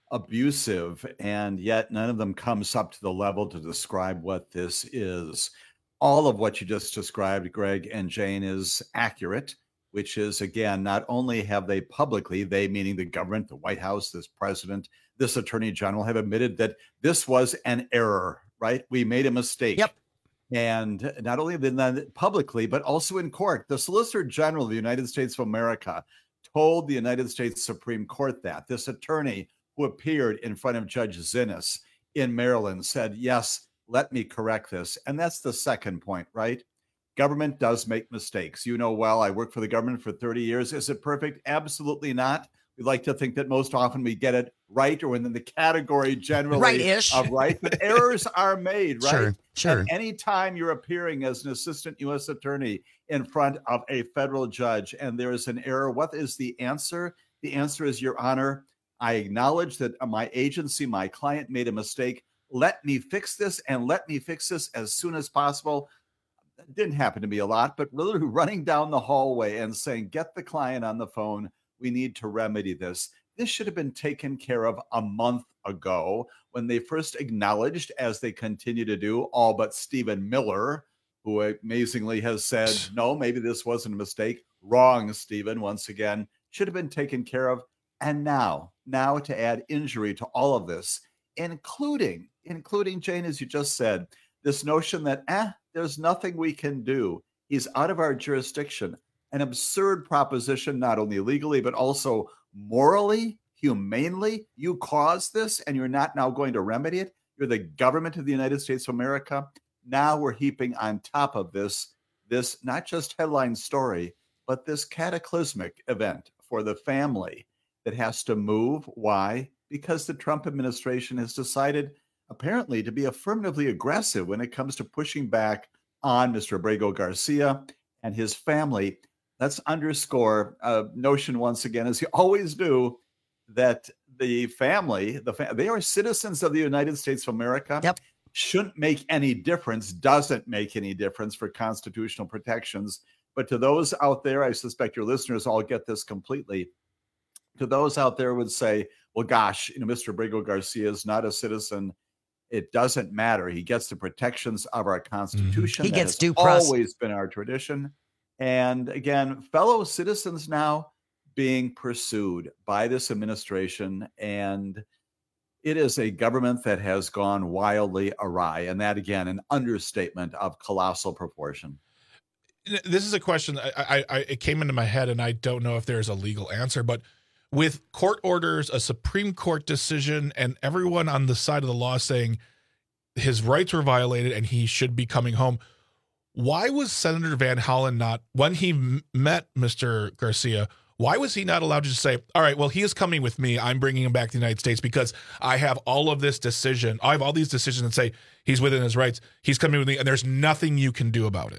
abusive, and yet none of them comes up to the level to describe what this is. All of what you just described, Greg and Jane, is accurate, which is, again, not only have they publicly, they meaning the government, the White House, this president, this attorney general, have admitted that this was an error, right? We made a mistake.
Yep.
And not only did that publicly, but also in court. The Solicitor General of the United States of America told the United States Supreme Court that this attorney who appeared in front of Judge Zinnes in Maryland said, yes, let me correct this. And that's the second point, right? Government does make mistakes. You know well, I worked for the government for thirty years. Is it perfect? Absolutely not. We like to think that most often we get it right, or within the category generally
right-ish.
of right, but errors are made, right?
Sure, sure.
And anytime you're appearing as an assistant U S attorney in front of a federal judge and there is an error, what is the answer? The answer is, Your Honor, I acknowledge that my agency, my client made a mistake. Let me fix this, and let me fix this as soon as possible. It didn't happen to me a lot, but really running down the hallway and saying, get the client on the phone. We need to remedy this. This should have been taken care of a month ago when they first acknowledged, as they continue to do, all but Stephen Miller, who amazingly has said, no, maybe this wasn't a mistake. Wrong, Stephen, once again, should have been taken care of. And now, now to add injury to all of this, including, including, Jane, as you just said, this notion that, eh, there's nothing we can do. He's out of our jurisdiction. An absurd proposition, not only legally, but also morally, humanely. You caused this and you're not now going to remedy it. You're the government of the United States of America. Now we're heaping on top of this, this not just headline story, but this cataclysmic event for the family that has to move. Why? Because the Trump administration has decided, apparently, to be affirmatively aggressive when it comes to pushing back on Mister Abrego Garcia and his family. Let's underscore a notion once again, as you always do, that the family, the fa- they are citizens of the United States of America.
Yep.
Shouldn't make any difference, doesn't make any difference for constitutional protections. But to those out there, I suspect your listeners all get this completely. To those out there would say, well, gosh, you know, Mister Abrego Garcia is not a citizen. It doesn't matter. He gets the protections of our Constitution.
He
That
gets
has
due process.
always been our tradition. And again, fellow citizens now being pursued by this administration, and it is a government that has gone wildly awry. And that, again, an understatement of colossal proportion.
This is a question I, I, I it came into my head, and I don't know if there's a legal answer, but with court orders, a Supreme Court decision, and everyone on the side of the law saying his rights were violated and he should be coming home, why was Senator Van Hollen not, when he m- met Mister Garcia, why was he not allowed to just say, all right, well, he is coming with me. I'm bringing him back to the United States because I have all of this decision. I have all these decisions that say he's within his rights. He's coming with me, and there's nothing you can do about it.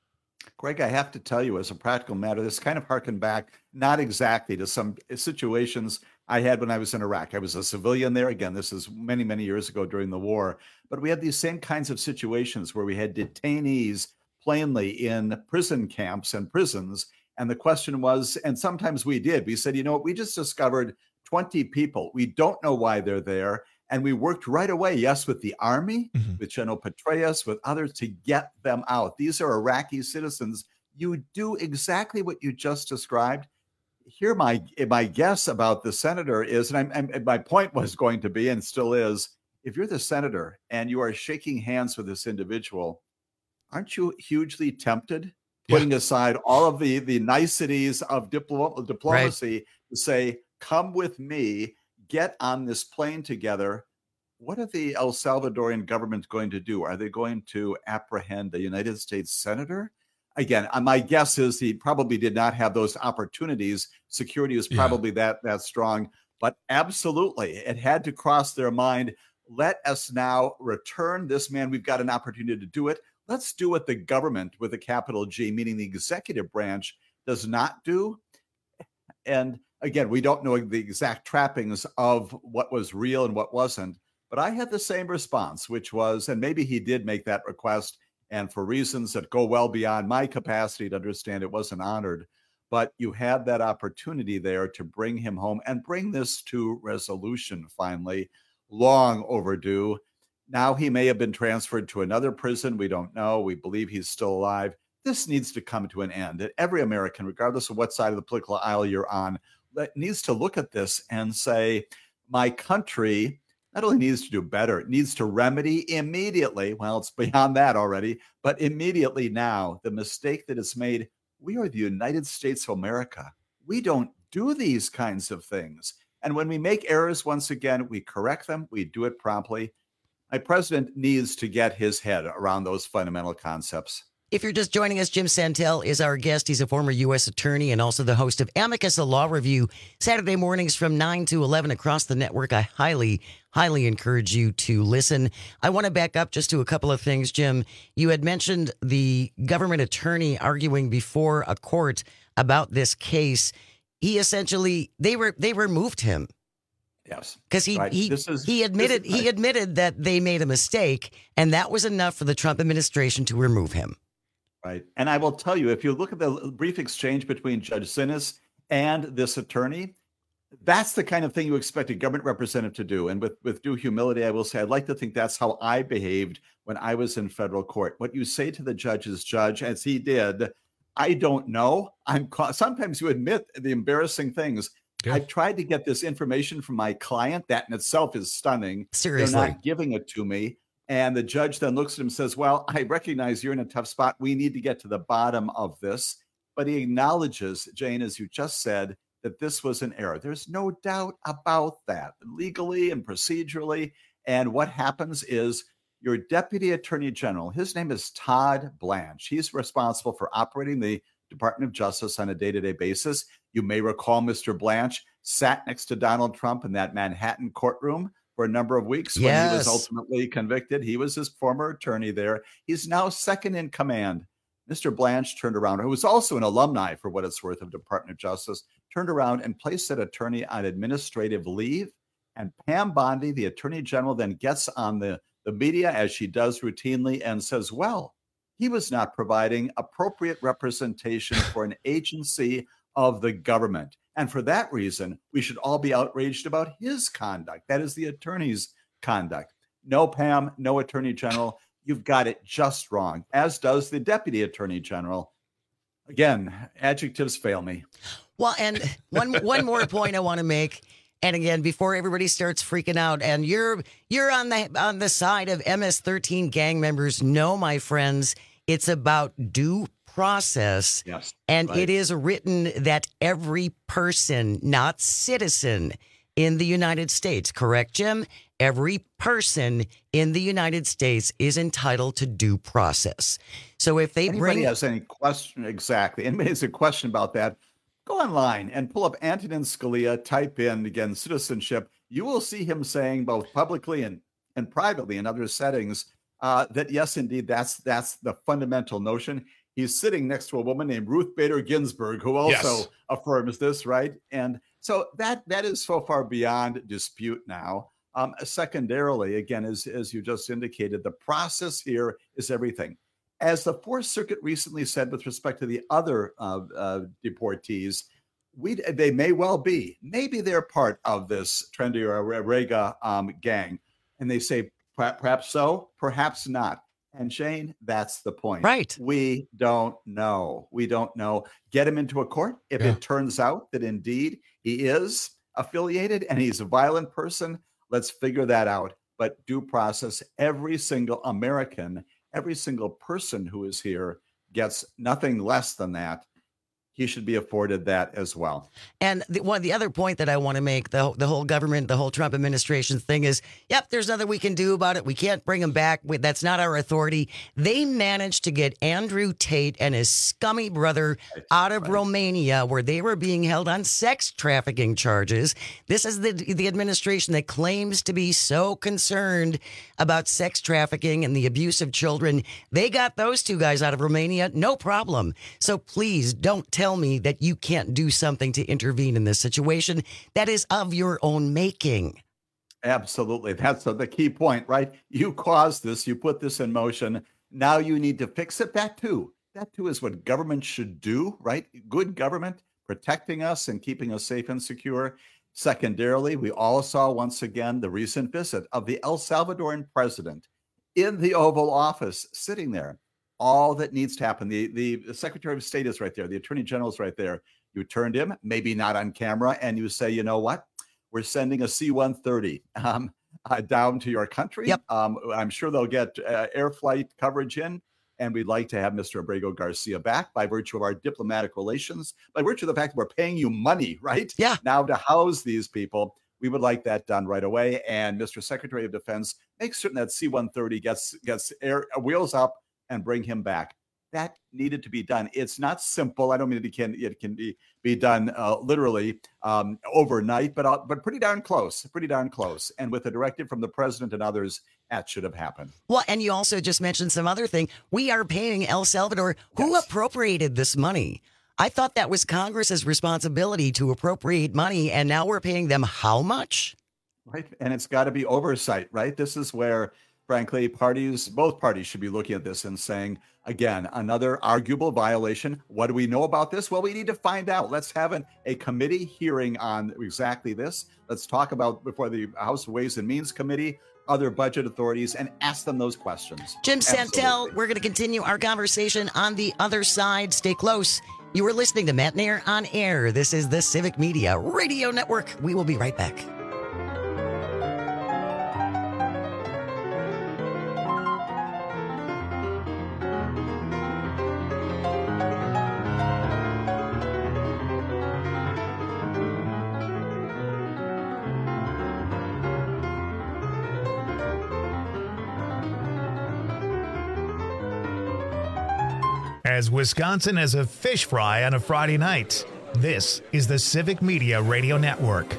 Greg, I have to tell you, as a practical matter, this kind of harkened back, not exactly to some situations I had when I was in Iraq. I was a civilian there. Again, this is many, many years ago during the war. But we had these same kinds of situations where we had detainees plainly in prison camps and prisons. And the question was, and sometimes we did, we said, you know what, we just discovered twenty people. We don't know why they're there. And we worked right away, yes, with the army, mm-hmm. with General Petraeus, with others to get them out. These are Iraqi citizens. You do exactly what you just described. Here, my my guess about the senator is, and, I'm, and my point was going to be, and still is, if you're the senator and you are shaking hands with this individual, aren't you hugely tempted, putting yeah. aside all of the, the niceties of diplo- diplomacy, right. to say, come with me, get on this plane together? What are the El Salvadorian government going to do? Are they going to apprehend a United States senator? Again, my guess is he probably did not have those opportunities. Security is probably yeah. that that strong, but absolutely, it had to cross their mind. Let us now return this man. We've got an opportunity to do it. Let's do what the government with a capital G, meaning the executive branch, does not do. And again, we don't know the exact trappings of what was real and what wasn't, but I had the same response, which was, and maybe he did make that request, and for reasons that go well beyond my capacity to understand, it wasn't honored, but you had that opportunity there to bring him home and bring this to resolution finally, long overdue. Now he may have been transferred to another prison. We don't know. We believe he's still alive. This needs to come to an end. Every American, regardless of what side of the political aisle you're on, needs to look at this and say, my country not only needs to do better, it needs to remedy immediately. Well, it's beyond that already, but immediately now, the mistake that is made. We are the United States of America. We don't do these kinds of things. And when we make errors, once again, we correct them. We do it promptly. My president needs to get his head around those fundamental concepts.
If you're just joining us, Jim Santel is our guest. He's a former U S attorney and also the host of Amicus, a law review, Saturday mornings from nine to eleven across the network. I highly, highly encourage you to listen. I want to back up just to a couple of things, Jim. You had mentioned the government attorney arguing before a court about this case. He essentially, they were they removed him.
Yes,
because he
right.
he
this is,
he admitted
this is,
he admitted that they made a mistake, and that was enough for the Trump administration to remove him.
Right. And I will tell you, if you look at the brief exchange between Judge Sinis and this attorney, that's the kind of thing you expect a government representative to do. And with, with due humility, I will say, I'd like to think that's how I behaved when I was in federal court. What you say to the judge is, Judge, as he did, I don't know. I'm sometimes you admit the embarrassing things. Yeah. I've tried to get this information from my client. That in itself is stunning.
Seriously.
They're not giving it to me. And the judge then looks at him and says, well, I recognize you're in a tough spot. We need to get to the bottom of this. But he acknowledges, Jane, as you just said, that this was an error. There's no doubt about that, legally and procedurally. And what happens is your deputy attorney general, his name is Todd Blanche. He's responsible for operating the Department of Justice on a day-to-day basis. You may recall Mister Blanche sat next to Donald Trump in that Manhattan courtroom for a number of weeks when yes. he was ultimately convicted. He was his former attorney there. He's now second in command. Mister Blanche turned around, who was also an alumni, for what it's worth, of Department of Justice, turned around and placed that attorney on administrative leave. And Pam Bondi, the attorney general, then gets on the, the media, as she does routinely, and says, well, he was not providing appropriate representation for an agency of the government. And for that reason, we should all be outraged about his conduct. That is the attorney's conduct. No, Pam, no Attorney General. You've got it just wrong, as does the Deputy Attorney General. Again, adjectives fail me.
Well, and one one more point I want to make, and again, before everybody starts freaking out, and you're you're on the on the side of M S thirteen gang members. No, my friends, it's about due process.
Yes,
and
right.
It is written that every person, not citizen, in the United States, correct, Jim? Every person in the United States is entitled to due process. So if they
Anybody
bring
has any question, exactly. Anybody has a question about that, go online and pull up Antonin Scalia, type in, again, citizenship. You will see him saying both publicly and, and privately in other settings uh, that, yes, indeed, that's that's the fundamental notion. He's sitting next to a woman named Ruth Bader Ginsburg, who also
Yes.
affirms this, right? And so that that is so far beyond dispute now. Um, secondarily, again, as, as you just indicated, the process here is everything. As the Fourth Circuit recently said with respect to the other uh, uh, deportees, we they may well be, maybe they're part of this Trendy or Rega um, gang. And they say, perhaps so, perhaps not. And Shane, that's the point.
Right.
We don't know. We don't know. Get him into a court. If
Yeah.
it turns out that indeed he is affiliated and he's a violent person, let's figure that out. But due process, every single American, every single person who is here gets nothing less than that. He should be afforded that as well.
And the, one the other point that I want to make, the the whole government, the whole Trump administration thing is, yep, there's nothing we can do about it. We can't bring him back. We, that's not our authority. They managed to get Andrew Tate and his scummy brother
Right,
out of
right.
Romania, where they were being held on sex trafficking charges. This is the the administration that claims to be so concerned about sex trafficking and the abuse of children. They got those two guys out of Romania, no problem. So please don't tell me that you can't do something to intervene in this situation that is of your own making.
Absolutely. That's the key point, right? You caused this, you put this in motion. Now you need to fix it. That too. That too is what government should do, right? Good government, protecting us and keeping us safe and secure. Secondarily, we all saw once again the recent visit of the El Salvadoran president in the Oval Office, sitting there. All that needs to happen. The, the Secretary of State is right there. The Attorney General is right there. You turned him, maybe not on camera, and you say, you know what? We're sending a C one thirty um, uh, down to your country.
Yep.
Um, I'm sure they'll get uh, air flight coverage in, and we'd like to have Mister Abrego Garcia back by virtue of our diplomatic relations, by virtue of the fact that we're paying you money, right?
Yeah.
Now to house these people. We would like that done right away. And Mister Secretary of Defense, make certain that C one thirty gets gets air wheels up and bring him back. That needed to be done. It's not simple. I don't mean it can it can be be done uh, literally um, overnight, but uh, but pretty darn close, pretty darn close. And with a directive from the president and others, that should have happened.
Well, and you also just mentioned some other thing. We are paying El Salvador. Who
Yes.
appropriated this money? I thought that was Congress's responsibility to appropriate money, and now we're paying them how much?
Right. And it's got to be oversight, right? This is where, frankly, parties, both parties should be looking at this and saying, again, another arguable violation. What do we know about this? Well, we need to find out. Let's have an, a committee hearing on exactly this. Let's talk about before the House Ways and Means Committee, other budget authorities, and ask them those questions.
Jim
Absolutely.
Santel, we're going to continue our conversation on the other side. Stay close. You are listening to Matt Nair on Air. This is the Civic Media Radio Network. We will be right back.
As Wisconsin as a fish fry on a Friday night. This is the Civic Media Radio Network.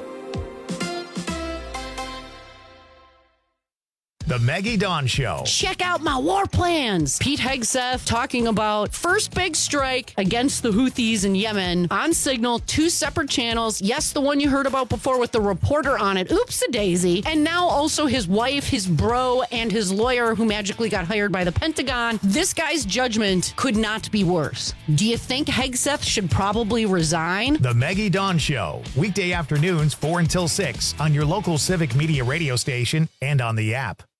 The Maggie Dawn Show.
Check out my war plans. Pete Hegseth talking about first big strike against the Houthis in Yemen on Signal, two separate channels. Yes, the one you heard about before with the reporter on it. Oops-a-daisy. And now also his wife, his bro, and his lawyer who magically got hired by the Pentagon. This guy's judgment could not be worse. Do you think Hegseth should probably resign?
The Maggie Dawn Show. Weekday afternoons, four until six on your local Civic Media radio station and on the app.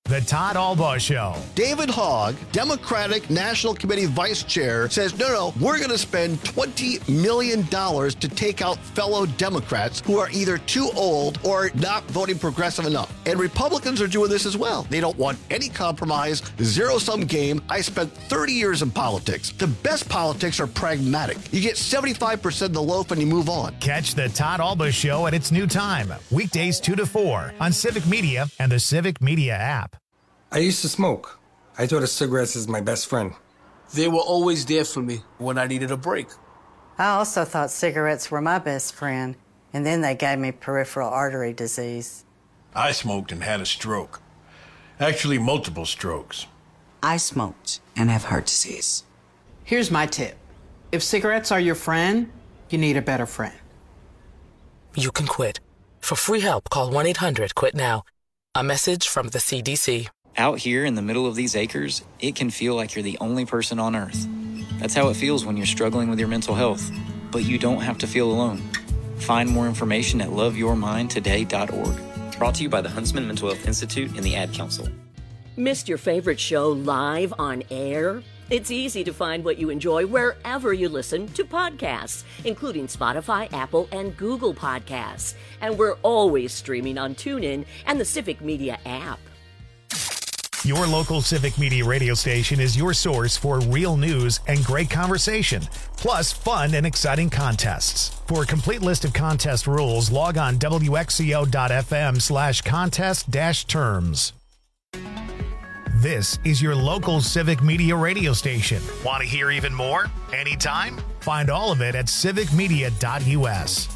The Todd Albaugh Show.
David Hogg, Democratic National Committee Vice Chair, says, no, no, we're going to spend twenty million dollars to take out fellow Democrats who are either too old or not voting progressive enough. And Republicans are doing this as well. They don't want any compromise, zero-sum game. I spent thirty years in politics. The best politics are pragmatic. You get seventy-five percent of the loaf and you move on.
Catch the Todd Albaugh Show at its new time, weekdays two to four on Civic Media and the Civic Media app.
I used to smoke. I thought of cigarettes as my best friend.
They were always there for me when I needed a break.
I also thought cigarettes were my best friend, and then they gave me peripheral artery disease.
I smoked and had a stroke. Actually, multiple strokes.
I smoked and have heart disease. Here's my tip. If cigarettes are your friend, you need a better friend.
You can quit. For free help, call one eight hundred quit now. A message from the C D C.
Out here in the middle of these acres, it can feel like you're the only person on Earth. That's how it feels when you're struggling with your mental health. But you don't have to feel alone. Find more information at love your mind today dot org. Brought to you by the Huntsman Mental Health Institute and the Ad Council.
Missed your favorite show live on air? It's easy to find what you enjoy wherever you listen to podcasts, including Spotify, Apple, and Google Podcasts. And we're always streaming on TuneIn and the Civic Media app.
Your local Civic Media radio station is your source for real news and great conversation, plus fun and exciting contests. For a complete list of contest rules, log on W X C O dot F M slash contest dash terms. This is your local Civic Media radio station. Want to hear even more? Anytime? Find all of it at civic media dot U S.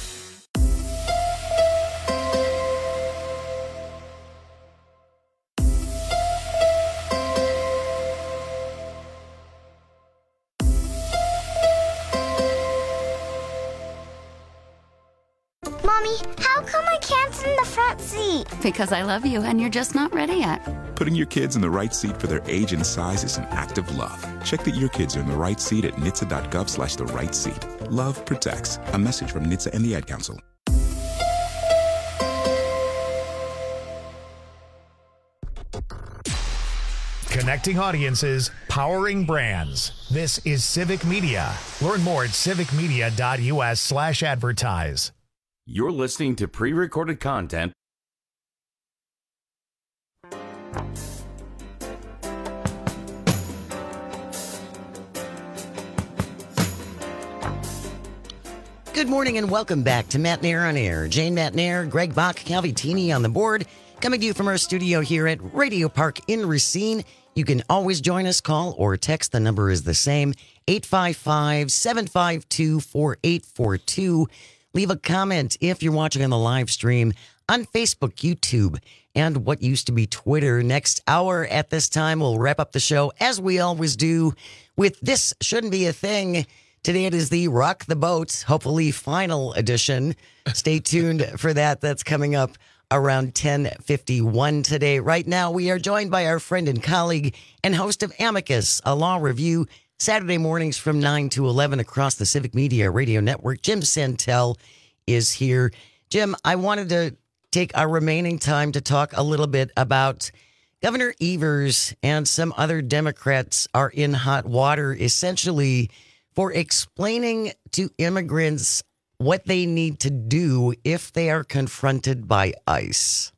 Mommy, how come I can't sit in the front seat?
Because I love you and you're just not ready yet.
Putting your kids in the right seat for their age and size is an act of love. Check that your kids are in the right seat at N H T S A dot gov slash the right seat. Love protects. A message from N H T S A and the Ad Council.
Connecting audiences, powering brands. This is Civic Media. Learn more at civic media dot U S slash advertise.
You're listening to pre-recorded content.
Good morning and welcome back to Matt Nair on Air. Jane Matt Nair, Greg Bach, Calvi on the board, coming to you from our studio here at Radio Park in Racine. You can always join us, call or text. The number is the same, eight five five, seven five two, four eight four two. Leave a comment if you're watching on the live stream on Facebook, YouTube, and what used to be Twitter. Next hour at this time, we'll wrap up the show, as we always do, with This Shouldn't Be a Thing. Today it is the Rock the Boat, hopefully final edition. Stay tuned for that. That's coming up around ten fifty-one today. Right now, we are joined by our friend and colleague and host of Amicus, a law review, Saturday mornings from nine to eleven across the Civic Media Radio Network. Jim Santel is here. Jim, I wanted to take our remaining time to talk a little bit about Governor Evers and some other Democrats are in hot water, essentially for explaining to immigrants what they need to do if they are confronted by ICE.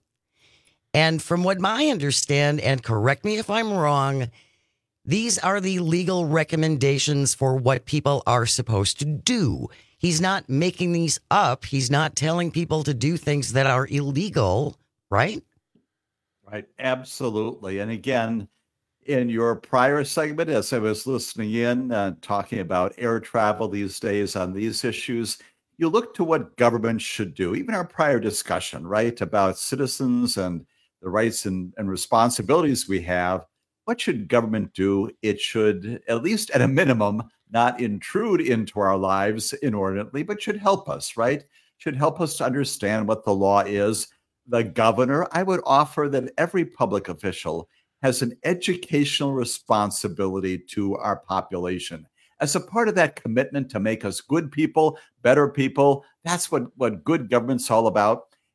And from what I understand, and correct me if I'm wrong, these are the legal recommendations for what people are supposed to do. He's not making these up. He's not telling people to do things that are illegal, right?
Right, absolutely. And again, in your prior segment, as I was listening in, uh, talking about air travel these days on these issues, you look to what government should do. Even our prior discussion, right, about citizens and the rights and, and responsibilities we have. What should government do? It should, at least at a minimum, not intrude into our lives inordinately, but should help us, right? Should help us to understand what the law is. The governor, I would offer that every public official has an educational responsibility to our population. As a part of that commitment to make us good people, better people, that's what, what good government's all about.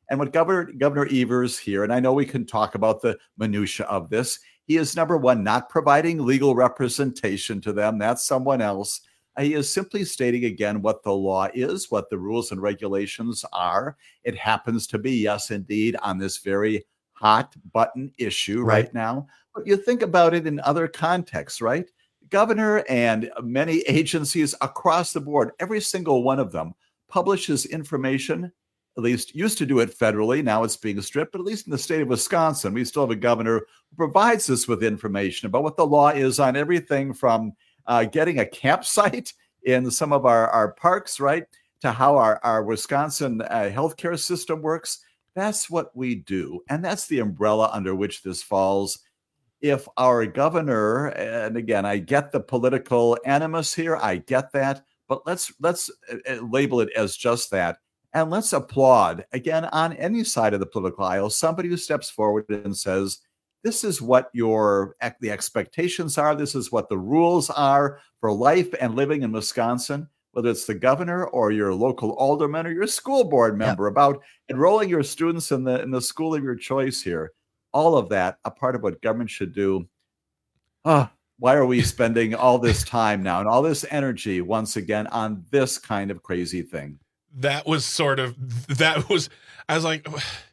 And what Governor Governor Evers here, and I know we can talk about the minutia of this, he is, number one, not providing legal representation to them. That's someone else. He is simply stating again what the law is, what the rules and regulations are. It happens to be, yes, indeed, on this very hot button issue right, right now. But you think about it in other contexts, right? Governor and many agencies across the board, every single one of them publishes information, at least used to do it federally. Now it's being stripped, but at least in the state of Wisconsin, we still have a governor who provides us with information about what the law is on everything from uh, getting a campsite in some of our, our parks, right, to how our, our Wisconsin uh, healthcare system works. That's what we do. And that's the umbrella under which this falls. If our governor, and again, I get the political animus here, I get that, but let's let's label it as just that. And let's applaud, again, on any side of the political aisle, somebody who steps forward and says, this is what your the expectations are. This is what the rules are for life and living in Wisconsin, whether it's the governor or your local alderman or your school board member, yeah. about enrolling your students in the in the school of your choice here. All of that, a part of what government should do. Oh, why are we spending all this time now and all this energy once again on this kind of crazy thing?
That was sort of, that was, I was like,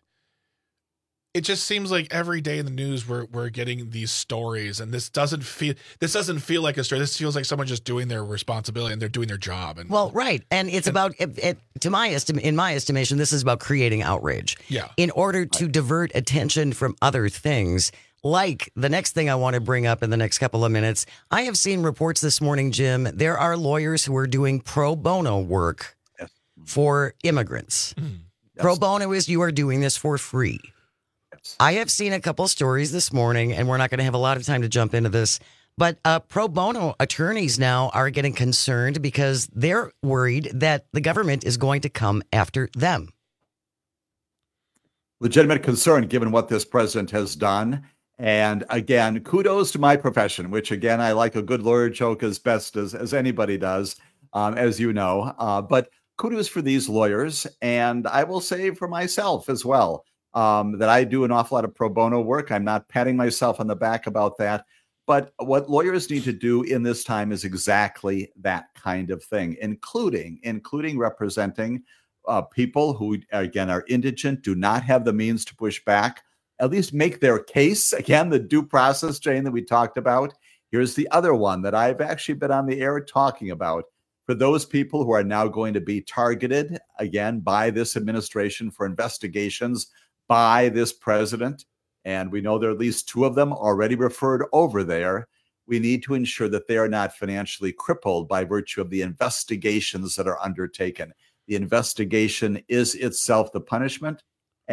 it just seems like every day in the news we're we're getting these stories, and this doesn't feel this doesn't feel like a story. This feels like someone just doing their responsibility and they're doing their job. And
well, right, and it's and, about it, it, to my estim- in my estimation, this is about creating outrage.
Yeah,
in order to right. divert attention from other things. Like the next thing I want to bring up in the next couple of minutes, I have seen reports this morning, Jim. There are lawyers who are doing pro bono work yes. for immigrants. Mm. Yes. Pro bono is you are doing this for free. I have seen a couple stories this morning, and we're not going to have a lot of time to jump into this, but uh, pro bono attorneys now are getting concerned because they're worried that the government is going to come after them.
Legitimate concern given what this president has done. And again, kudos to my profession, which again, I like a good lawyer joke as best as, as anybody does, um, as you know. Uh, but kudos for these lawyers. And I will say for myself as well. Um, that I do an awful lot of pro bono work. I'm not patting myself on the back about that. But what lawyers need to do in this time is exactly that kind of thing, including including representing uh, people who, again, are indigent, do not have the means to push back, at least make their case. Again, the due process, Jane, that we talked about. Here's the other one that I've actually been on the air talking about. For those people who are now going to be targeted, again, by this administration for investigations by this president, and we know there are at least two of them already referred over there, we need to ensure that they are not financially crippled by virtue of the investigations that are undertaken. The investigation is itself the punishment.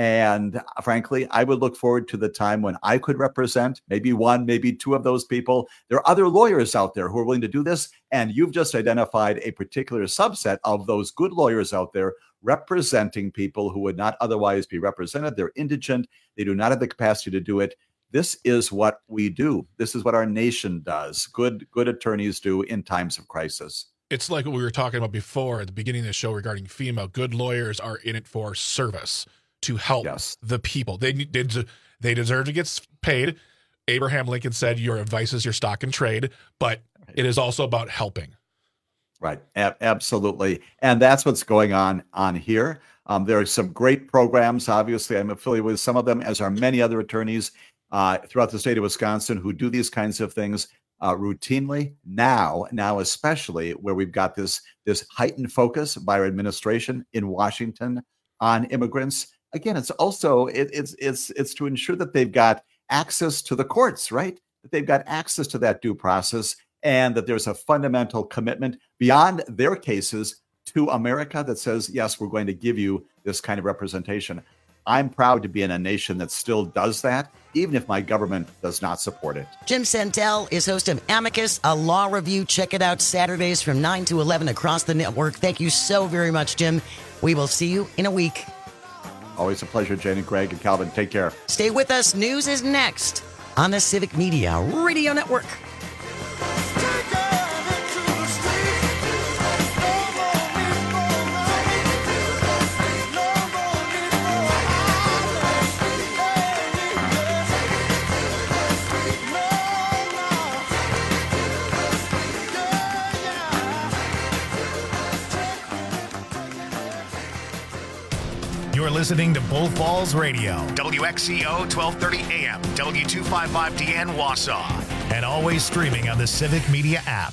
And frankly, I would look forward to the time when I could represent maybe one, maybe two of those people. There are other lawyers out there who are willing to do this. And you've just identified a particular subset of those good lawyers out there representing people who would not otherwise be represented. They're indigent. They do not have the capacity to do it. This is what we do. This is what our nation does. Good, good attorneys do in times of crisis.
It's like what we were talking about before at the beginning of the show regarding FEMA. Good lawyers are in it for service, to help yes. the people. They, they they deserve to get paid. Abraham Lincoln said, your advice is your stock in trade, but it is also about helping.
Right. A- absolutely. And that's what's going on on here. Um, there are some great programs. Obviously, I'm affiliated with some of them, as are many other attorneys uh, throughout the state of Wisconsin who do these kinds of things uh, routinely. Now, now especially where we've got this, this heightened focus by our administration in Washington on immigrants. Again, it's also it, it's it's it's to ensure that they've got access to the courts, right? That they've got access to that due process, and that there's a fundamental commitment beyond their cases to America that says, yes, we're going to give you this kind of representation. I'm proud to be in a nation that still does that, even if my government does not support it.
Jim Santel is host of Amicus, a law review. Check it out Saturdays from nine to eleven across the network. Thank you so very much, Jim. We will see you in a week.
Always a pleasure, Jane and Greg and Calvin. Take care.
Stay with us. News is next on the Civic Media Radio Network.
listening to Bull Falls Radio, W X C O twelve thirty A M, W two fifty-five D N Wausau, and always streaming on the Civic Media app.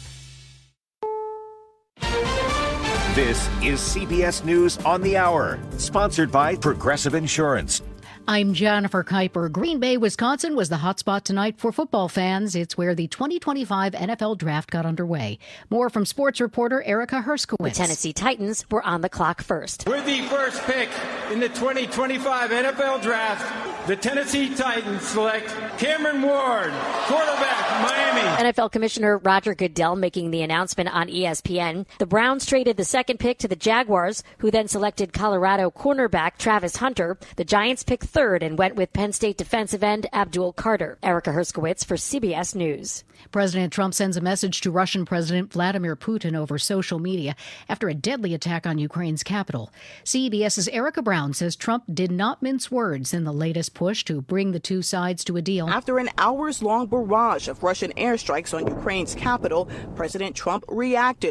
This is C B S News on the Hour, sponsored by Progressive Insurance.
I'm Jennifer Kuiper. Green Bay, Wisconsin was the hotspot tonight for football fans. It's where the twenty twenty-five N F L Draft got underway. More from sports reporter Erica Herskowitz.
The Tennessee Titans were on the clock first.
With the first pick in the twenty twenty-five N F L Draft, the Tennessee Titans select Cameron Ward, quarterback, Miami.
N F L Commissioner Roger Goodell making the announcement on E S P N. The Browns traded the second pick to the Jaguars, who then selected Colorado cornerback Travis Hunter. The Giants picked third and went with Penn State defensive end Abdul Carter. Erica Herskowitz for C B S News.
President Trump sends a message to Russian President Vladimir Putin over social media after a deadly attack on Ukraine's capital. CBS's Erica Brown says Trump did not mince words in the latest push to bring the two sides to a deal.
After an hours-long barrage of Russian airstrikes on Ukraine's capital, President Trump reacted